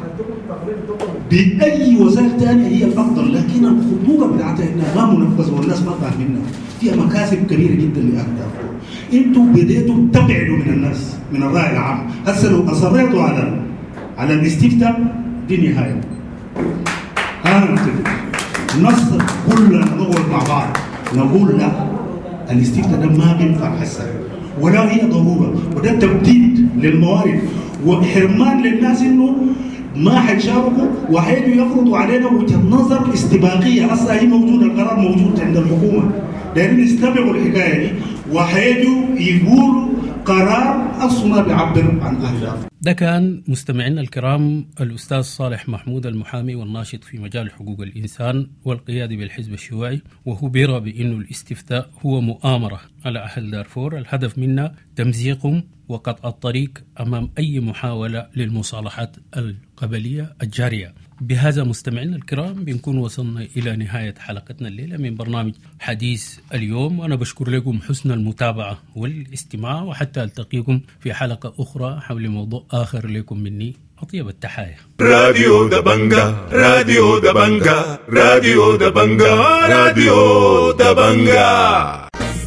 بأي وسائل ثانية هي الأفضل، لكن الخطوطة بتاعتها إنها ما منفذة والناس ما فاهمينها، فيها مكاسب كبيرة جدا لأهل دارفور. أنتم بديتوا تبعدوا من الناس من الرأي العام، هسه لو أصريتوا على الاستفتاء دي نهاية. أنا نصر كلنا نقعد مع بعض نقول لا، الاستفتاء ده ما بينفع هسه ولا هي ضرورة، وده تبديد للموارد وحرمان للناس انه ما حيشاركوا وحيجوا يفرضوا علينا وجهه نظر استباقيه. اصلا هي موجوده، القرار موجود عند الحكومه، دايرين يستبقوا الحكايه دي وحيجوا يقولوا قرار اصلا بيعبر عن اهل دارفور. ده كان مستمعينا الكرام الأستاذ صالح محمود المحامي والناشط في مجال حقوق الإنسان والقيادي بالحزب الشيوعي، وهو بيرى بأنه الاستفتاء هو مؤامرة على أهل دارفور الهدف منها تمزيقهم وقطع الطريق أمام أي محاولة للمصالحات القبلية الجارية. بهذا مستمعينا الكرام بنكون وصلنا إلى نهاية حلقتنا الليلة من برنامج حديث اليوم، وأنا بشكر لكم حسن المتابعة والاستماع، وحتى ألتقيكم في حلقة أخرى حول موضوع آخر. لكم مني أطيب التحايا. راديو دبنجا، راديو دبنجا، راديو دبنجا، راديو دبنجا.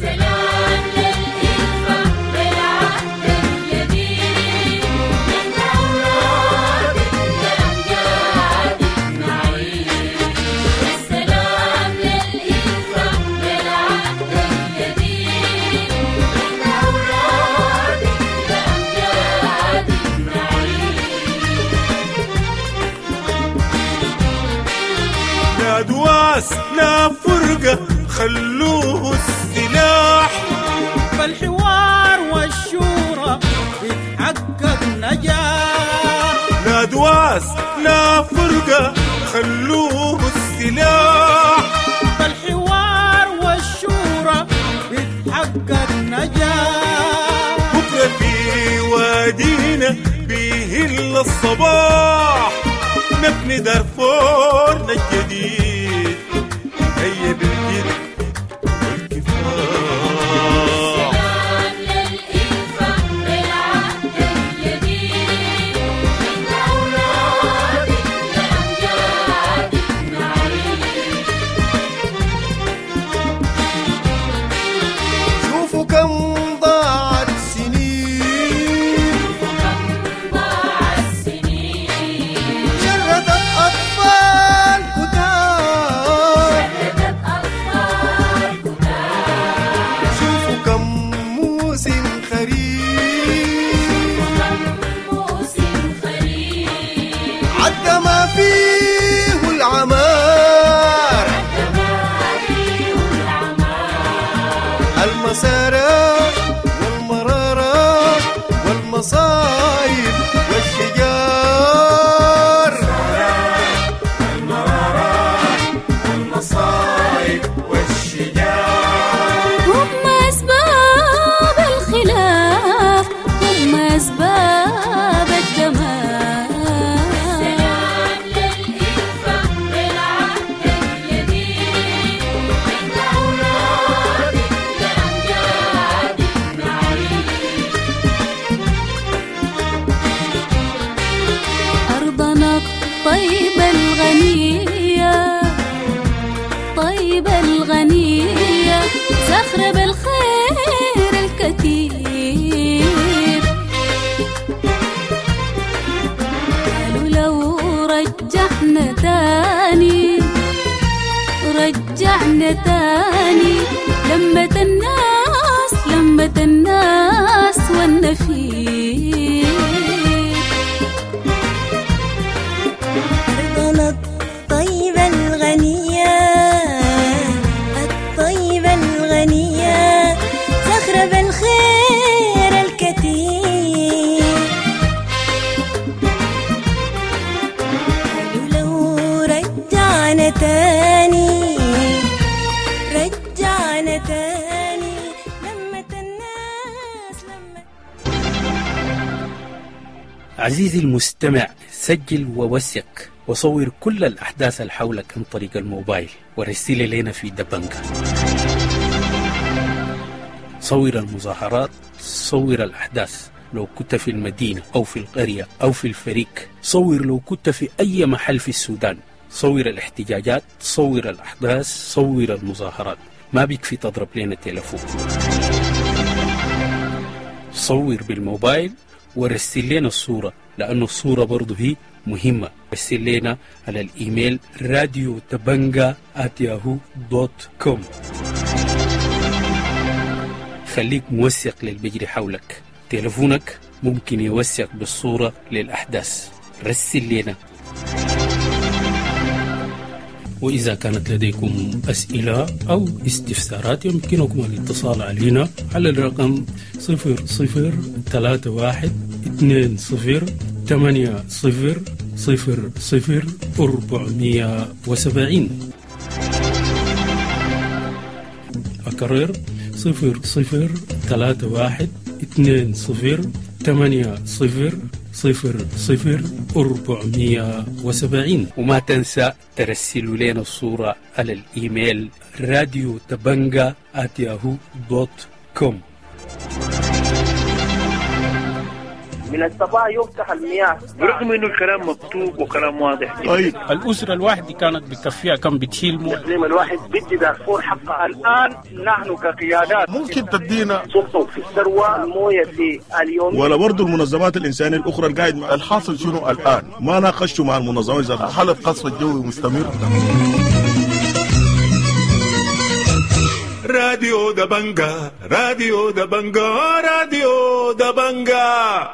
نادواس لا فرقة خلوه السلاح، فالحوار والشورى يتحقق نجاح. نادواس لا فرقة خلوه السلاح، فالحوار والشورى يتحقق نجاح. بكرة في وادينا بيهل الصباح، نبني دارفورنا الجديد، هيا بالجد والكفاح. سلام للإنفاق بالعهد الجديد، من أولادك لأمجادك رجعنا تاني لمة الناس والنفير أرضنا الطيبة الغنية زخرة بالخير الكتير لو رجعنا تاني لمة الناس عزيزي المستمع، سجل ووثق وصور كل الأحداث اللي حولك عن طريق الموبايل ورسل لنا في دبنجة. صور المظاهرات، صور الأحداث لو كنت في المدينة أو في القرية أو في الفريق، صور لو كنت في أي محل في السودان، صور الاحتجاجات، صور الأحداث، صور المظاهرات. ما بيكفي تضرب لنا تلفون، صور بالموبايل ورسل لنا الصورة، لأنه الصورة برضو هي مهمة. رسل لنا على الإيميل radiotabanga@yahoo.com. خليك موثق للبجري حولك. تلفونك ممكن يوثق بالصورة للأحداث. رسل لنا. وإذا كانت لديكم أسئلة أو استفسارات يمكنكم الاتصال علينا على الرقم 003120000470. أكرر 003120000470. وما تنسى ترسلوا لنا الصورة على الإيميل radiotabanga@yahoo.com. من الصباح يفتح المياه برغم انه الكلام مكتوب وكلام واضح. طيب الأسرة الواحدة كانت بكفيها كم بتشيل مويه؟ تسليم الواحد بدي دارفور حقها. الآن نحن كقيادات ممكن تدينا سلطة في الثروة المويه في اليوم، ولا برضو المنظمات الإنسانية الأخرى القاعد الحاصل شنو الآن؟ ما ناقشوا مع المنظمات إذا حالة قصف الجوي مستمر. راديو دبنجا، راديو دبنجا، راديو دبنجا.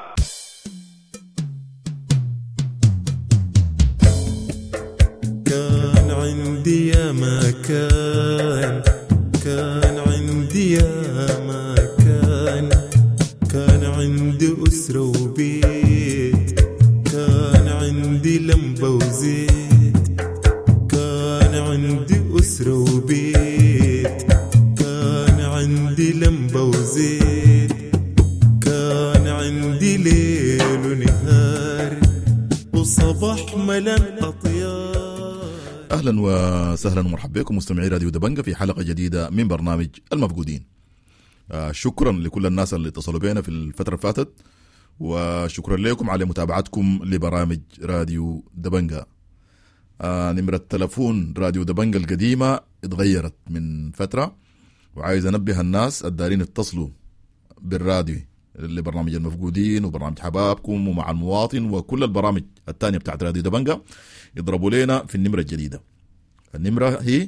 كان عندي يا مكان، كان عندي يا مكان، كان عندي أسرة وبيت، كان عندي لمبة وزيت، كان عندي أسرة وبيت، كان عندي لمبة وزيت، كان عندي ليل ونهار وصباح ملان أطيار. أهلا وسهلا ومرحبا بكم مستمعي راديو دبنجة في حلقة جديدة من برنامج المفقودين. شكرا لكل الناس اللي اتصلوا بينا في الفترة اللي فاتت، وشكرا لكم على متابعتكم لبرامج راديو دبنجة. نمرة تلفون راديو دبنجة القديمة اتغيرت من فترة، وعايز أنبه الناس الدارين اتصلوا بالراديو لبرنامج المفقودين وبرنامج حبابكم ومع المواطن وكل البرامج التانية بتاعت راديو دبنجة يضربوا لنا في النمرة الجديدة. النمرة هي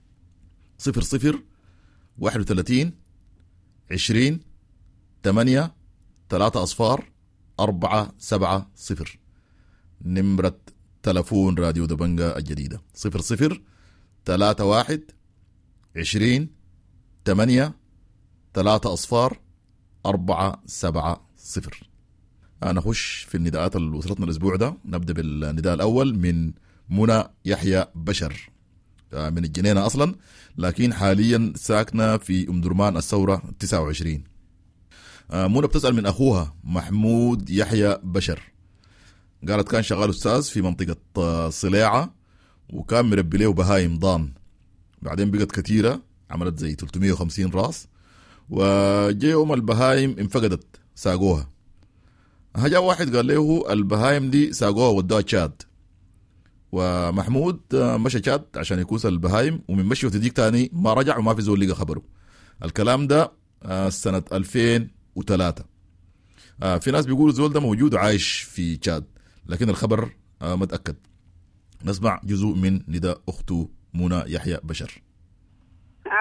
00312083-470. نمرة تلفون راديو دبنجة الجديدة 00312083-470. نخش في النداءات اللي وصلتنا الأسبوع ده. نبدأ بالنداء الأول من منى يحيى بشر من الجنينة أصلا، لكن حاليا ساكنة في أم درمان الثورة 29. منى بتسأل من أخوها محمود يحيى بشر. قالت كان شغال أستاذ في منطقة صلاعة وكان مربي له بهايم ضان، بعدين بقت كتيرة عملت زي 350 راس، وجاء يوم البهايم انفقدت ساقوها. هجا واحد قال له البهايم دي ساقوها ودوها تشاد، ومحمود مشى تشاد عشان يكوس البهايم، ومن مشي وتديك تاني ما رجع وما في زول لقى خبره. الكلام ده سنة 2003. في ناس بيقولوا زول ده موجود وعايش في تشاد، لكن الخبر متأكد. نسمع جزء من نداء أخته منى يحيى بشر.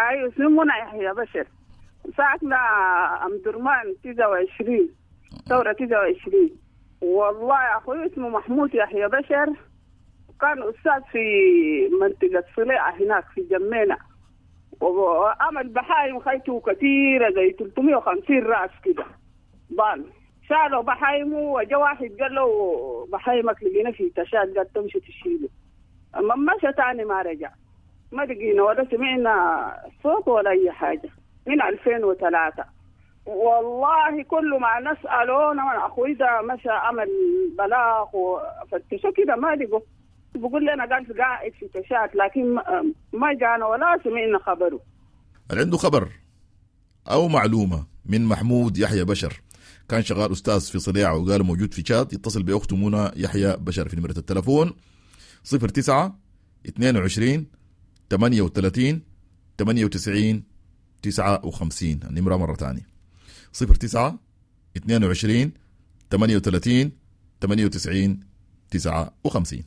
أيوة اسمه يحيى بشر. ساعتنا أم درمان 29 ثورة 29. والله يا أخوي اسمه محمود يحيى بشر، كان أستاذ في منطقة صليعة هناك في جمينة، وعمل بحايم خيته كثيرة زي 350 رأس كده بان. شالوا بحايمه وجا واحد قال له بحايمك لقينا في تشاد، قال تمشي تشيله. أما مشى تاني ما رجع، ما لقينا ولا سمعنا صوت ولا أي حاجة من 2003. والله كل ما نسأله أنا أخوي ده مشى عمل بلاغ وفتشوا كده ما لقوا. بقول لنا قال قاعد في تشات لكن ما جانا ولا سمعنا خبره. هل عنده خبر أو معلومة من محمود يحيى بشر كان شغال أستاذ في صليعة وقال موجود في شات، يتصل بأخته منى يحيى بشر في نمرة التلفون 09 22 38 98 59. النمرة مرة تانية 09 22 38 98 59.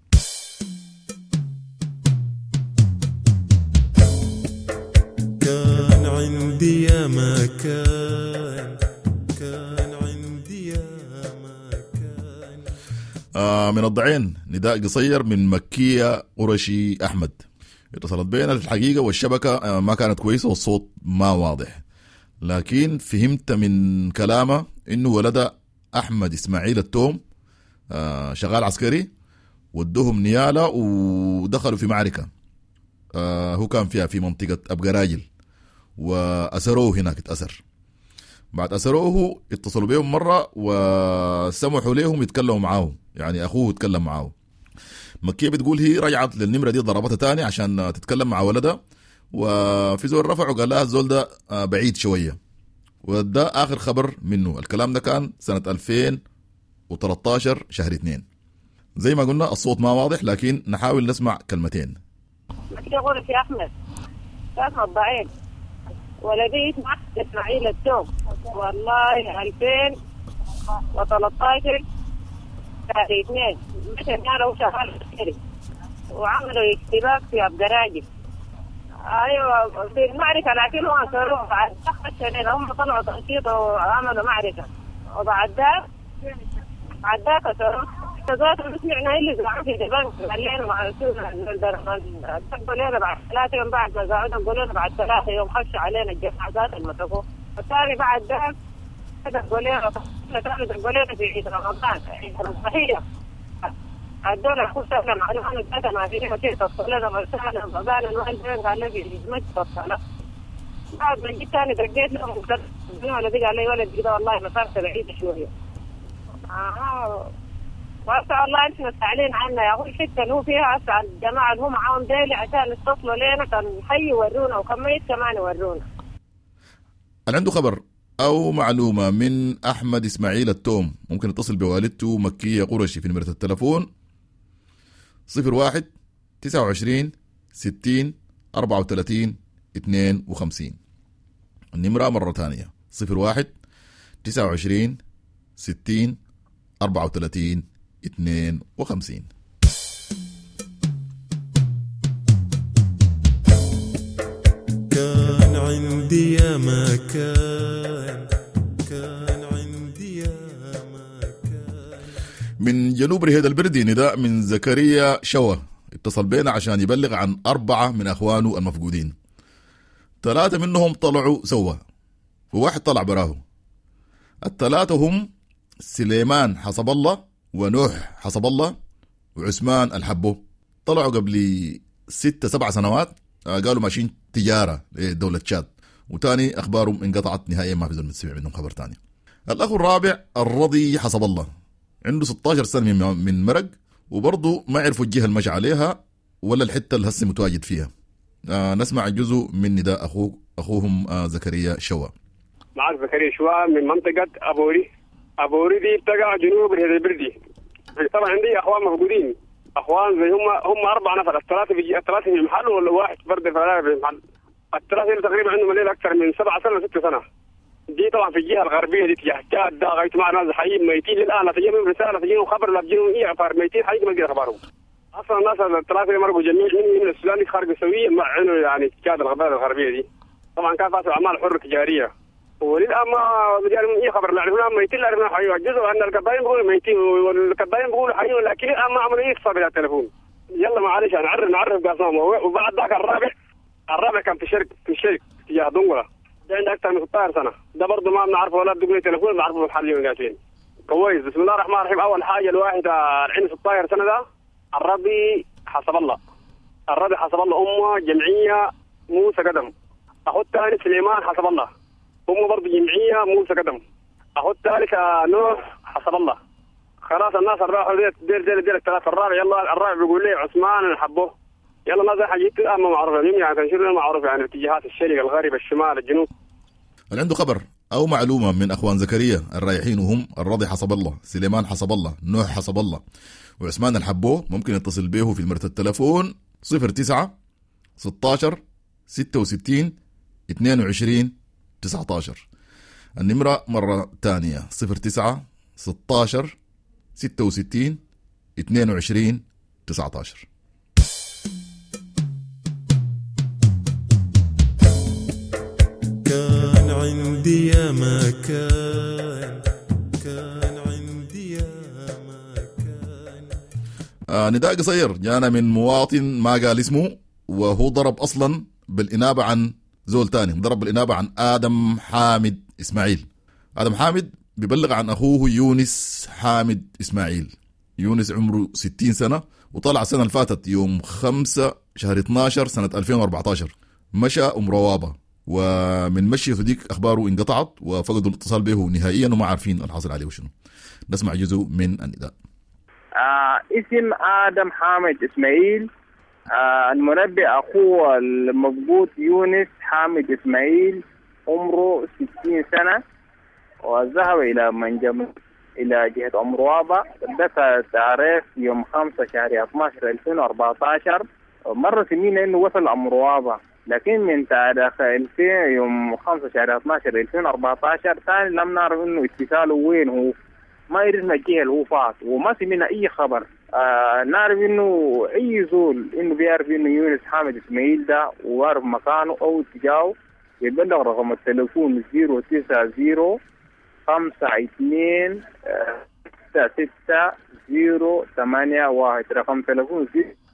كان عندي يا ما كان عندي يا ما من الضعين نداء قصير من مكية قرشي أحمد. اتصلت بينا في الحقيقة والشبكة ما كانت كويسة والصوت ما واضح، لكن فهمت من كلامه إنه ولد أحمد إسماعيل التوم شغال عسكري، ودوهم نيالة ودخلوا في معركة هو كان فيها في منطقة أبقراجل، وأسروه هناك اتأسر. بعد أسروه اتصلوا بهم مرة وسمحوا لهم يتكلموا معاه، يعني أخوه يتكلم معاه. مكية بتقول هي رجعت للنمرة دي ضربتها تاني عشان تتكلم مع ولدها، وفي زول رفع وقال لها الزول ده بعيد شوية، وده آخر خبر منه. الكلام ده كان سنة 2013 شهر 2. زي ما قلنا الصوت ما واضح، لكن نحاول نسمع كلمتين. مكية قرشي أحمد كان الضعيف، ولدي اسمه إسماعيل التوم. والله 2013 شهر 2 مشى نار وشغال عسكري وعملوا اشتباك في أبقراجل. ايوه في المعركه، لكن هو صاروه بعد سنين هم طلعوا تنشيط وعملوا معركه، وبعد ذاك صاروه تزاتوا سمعنا اللي زعلوا في البنك قال لنا مع قالوا لنا بعد 3 يوم، بعد ما زعلنا قالوا لنا بعد 3 يوم خشوا علينا الجماعه ذات المسكوا. والثاني بعد ذاك قالوا لنا في عيد رمضان عيد الضحيه الدولة كل سنة معلومة ثلاثة ما فيه وكيف تصلنا مرسالة مبالا الوالدين قال لي يجمج تصلنا. بعد ما جيت ثاني دقيت لهم وقلت الذي قال لي ولد كده والله مسافة بعيدة شوية. وأسأل الله أنت مستعلين عنا يا أخوي الحتة اللي هو فيها أسأل الجماعة اللي هم معاهم ديلي عشان يتصلوا لنا كان حي يورونا وكميت كمان يورونا. هل عنده خبر أو معلومة من أحمد إسماعيل التوم ممكن يتصل بوالدته مكية قرشي في نمرة التلفون 01 29 60 34 52. النمرة مرة ثانية 01 29 60 34 52. كان عندي يا ما كان عندي يا ما من جنوب رهيد البردي نداء من زكريا شوى، اتصل بينا عشان يبلغ عن 4 من أخوانه المفقودين. 3 منهم طلعوا سوا وواحد طلع براه. ال3 هم سليمان حسب الله ونوح حسب الله وعثمان الحبو. طلعوا قبل 6-7 سنوات، قالوا ماشيين تجارة لدولة تشاد، وتاني أخبارهم انقطعت نهائيا، ما في زول متسمع منهم خبر تاني. الأخ الرابع الرضي حسب الله عنده 16 سنة من مرق، وبرضه ما عرفوا الجهة المشي عليها ولا الحتة اللي هسه متواجد فيها. نسمع جزء من نداء أخوهم زكريا شوى. معك زكريا شوى من منطقة أبوري دي بتقع جنوب رهيد البردي. طبعا عندي أخوان مفقودين، أخوان زي هم 4 نفر، الثلاثة في المحل والواحد فرد في المحل. الثلاثة تقريبا عندهم الليل أكثر من 7 سنة 6 سنة. دي طبعا في الجهة الغربية دي تجاه جاد ده غاية مع ناس حيين ميتين الآن، لا تجيهم رسالة تجيهم خبر لا تجيهم أي أخبار، ميتين حقيقة ما تجي أخبارهم. اصلا الناس الثلاثه اللي مرقوا جميع من السودان خارج سويا مع انه يعني كاد الغابات الغربيه دي طبعا كان فاتوا اعمال حره تجاريه وللان ما اي خبر لا عرفنا ميتين لا عرفنا حيوا جزء ان القبائل بيقولوا ميتين والقبائل بيقولوا حيوا لكن الان ما عملوا اي اتصال على التليفون. يلا معلش نعرف قاسم وبعد ذاك الرابع كان في شرك تجاه دنقله ده عنده اكثر من 16 سنه ده برضه ما بنعرفه ولا بدون تليفون بنعرفه محل يوم قاعدين كويس. بسم الله الرحمن الرحيم. اول حاجه الواحد الحين 16 سنه ده الربي حسب الله امه جمعيه موسى قدم. اخو الثاني سليمان حسب الله امه برضه جمعيه موسى قدم. اخو الثالث نوح حسب الله. خلاص الناس راحوا دير الثلاثه الرابع. يلا الرابع بيقول لي عثمان نحبه. يلا ما زي حاجات اما معروفه يعني كان شنو معروف يعني اتجاهات الشرق الغرب الشمال الجنوب. اللي عنده خبر او معلومه من اخوان زكريا الرايحين وهم الرضي حسب الله، سليمان حسب الله، نوح حسب الله وعثمان الحبوه ممكن يتصل به في نمره التلفون 09 16 66 22 19. النمره مره ثانيه 09 16 66 22 19. كان عندي يا مكان عندي يا مكان. نداء قصير جانا من مواطن ما قال اسمه، وهو ضرب أصلا بالإنابة عن زول تاني، ضرب بالإنابة عن آدم حامد إسماعيل. آدم حامد بيبلغ عن أخوه يونس حامد إسماعيل. يونس عمره 60 سنة وطلع السنة اللي فاتت يوم 5 شهر 12 سنة 2014 مشى روابة، ومن مشيته ديك أخباره انقطعت وفقدوا الاتصال به نهائيا وما عارفين الحاصل عليه وشنو. نسمع جزء من النداء. اسم آدم حامد إسماعيل. المنبئ أخوه المضبوط يونس حامد إسماعيل عمره 60 سنة وذهب إلى منجم إلى جهة روابة. دفع تاريخ يوم 5 شهر 12 2014. مرة سنين إنه وصل روابة، لكن من تاريخ 2000 يوم 5 شهر 12 2014 ثاني لم نعرف إنه اتصاله وين هو، ما يعرفنا الجهة اللي هو فات وما سمعنا أي خبر. نعرف إنه أي زول إنه بيعرف إنه يونس حامد إسماعيل ده وعارف مكانه أو اتجاهه يبلغ رقم التليفون 090 52 6608. رقم تليفون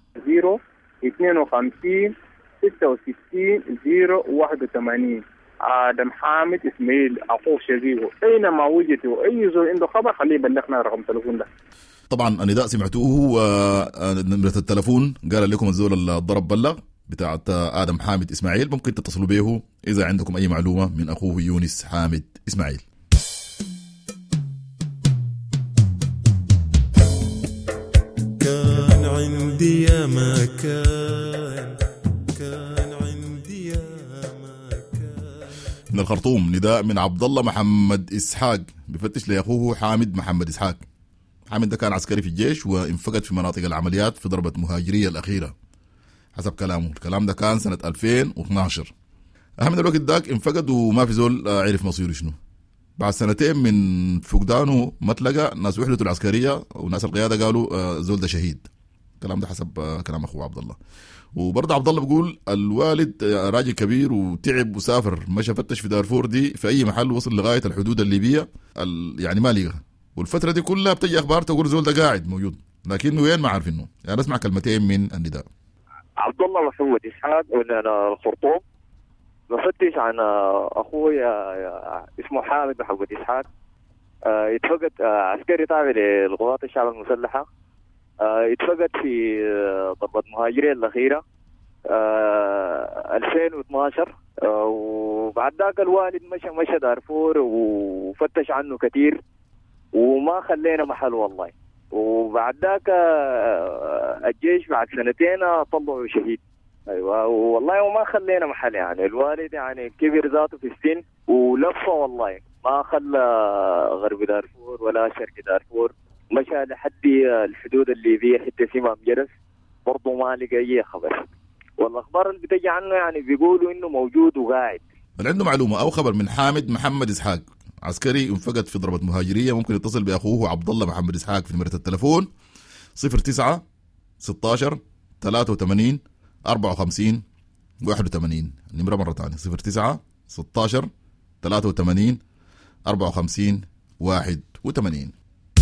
052 66 081. آدم حامد إسماعيل أخوه شقيقه أينما وجدته أي زول عنده خبر خليه يبلغنا رقم التليفون ده. طبعا النداء سمعتوه ونمرة التليفون قال لكم الزول اللي ضرب بلغ بتاعت آدم حامد إسماعيل، ممكن تتصلوا به إذا عندكم أي معلومة من أخوه يونس حامد إسماعيل. كان عندي يا مكان عندي يا مكان. من الخرطوم نداء من عبد الله محمد إسحاق بفتش لأخوه حامد محمد إسحاق. حامد ده كان عسكري في الجيش وانفقد في مناطق العمليات في ضربة مهاجرية الأخيرة حسب كلامه. الكلام ده كان سنة 2012. أهم من الوقت داك انفقد وما في زول عرف مصيره شنو. بعد سنتين من فقدانه ما تلقى ناس وحدته العسكرية وناس القيادة قالوا زول ده شهيد. الكلام ده حسب كلام أخوه عبد الله. وبرضه عبد الله بيقول الوالد راجل كبير وتعب وسافر مشى فتش في دارفور دي في أي محل وصل لغاية الحدود الليبية يعني ما لقى، والفترة دي كلها بتجي أخبار تقول زول ده قاعد موجود لكنه وين ما عارفينه. يعني نسمع كلمتين من النداء. عبد الله محمد إسحاق من الخرطوم بفتش عن أخويا اسمه حامد محمد إسحاق. يتفقد عسكري تابع للقوات الشعب المسلحة. يتفقد في ضربة مهاجرين الأخيرة 2012. وبعد ذاك الوالد مشى دارفور وفتش عنه كثير وما خلينا محل والله. وبعد ذاك الجيش بعد سنتين طلعوا شهيد. ايوه والله وما خلينا محل. يعني الوالد يعني كبر ذاته في السن ولفه والله ما خلى غرب دارفور ولا شرق دارفور، مشى لحد الحدود الليبيه حتى سيما مجرس برضه ما لقى اي خبر. والاخبار اللي بتجي عنه يعني بيقولوا انه موجود وقاعد. اللي عنده معلومه او خبر من حامد محمد اسحاق عسكري انفقد في ضربه مهاجريه ممكن يتصل باخوه عبد الله محمد اسحاق في نمره التليفون 09 16 83 54 81. النمرة مرة ثانية 09 16 83 54 81.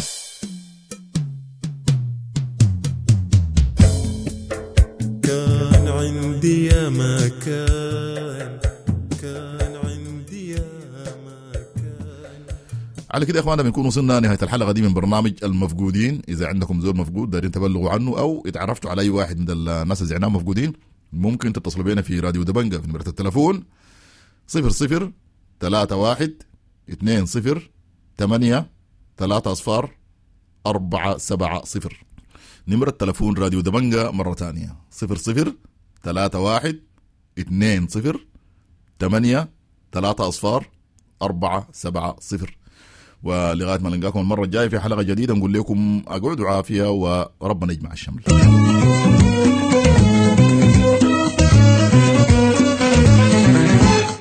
كان عندي يا ما كان عندي يا ما كان. على كده يا اخوانا بنكون وصلنا نهاية الحلقة دي من برنامج المفقودين. إذا عندكم زول مفقود دارين تبلغوا عنه أو اتعرفتوا على أي واحد من الناس اللي زعناهم مفقودين، ممكن تتصلوا بينا في راديو دبنجة في نمرة التلفون 00 31 20 8 3 أصفار 470. نمرة التلفون راديو دبنجة مرة تانية 00 31 20 8 3 أصفار 470. ولغاية ما نلقاكم المرة الجاية في حلقة جديدة نقول لكم أقعدوا عافية وربنا يجمع الشمل.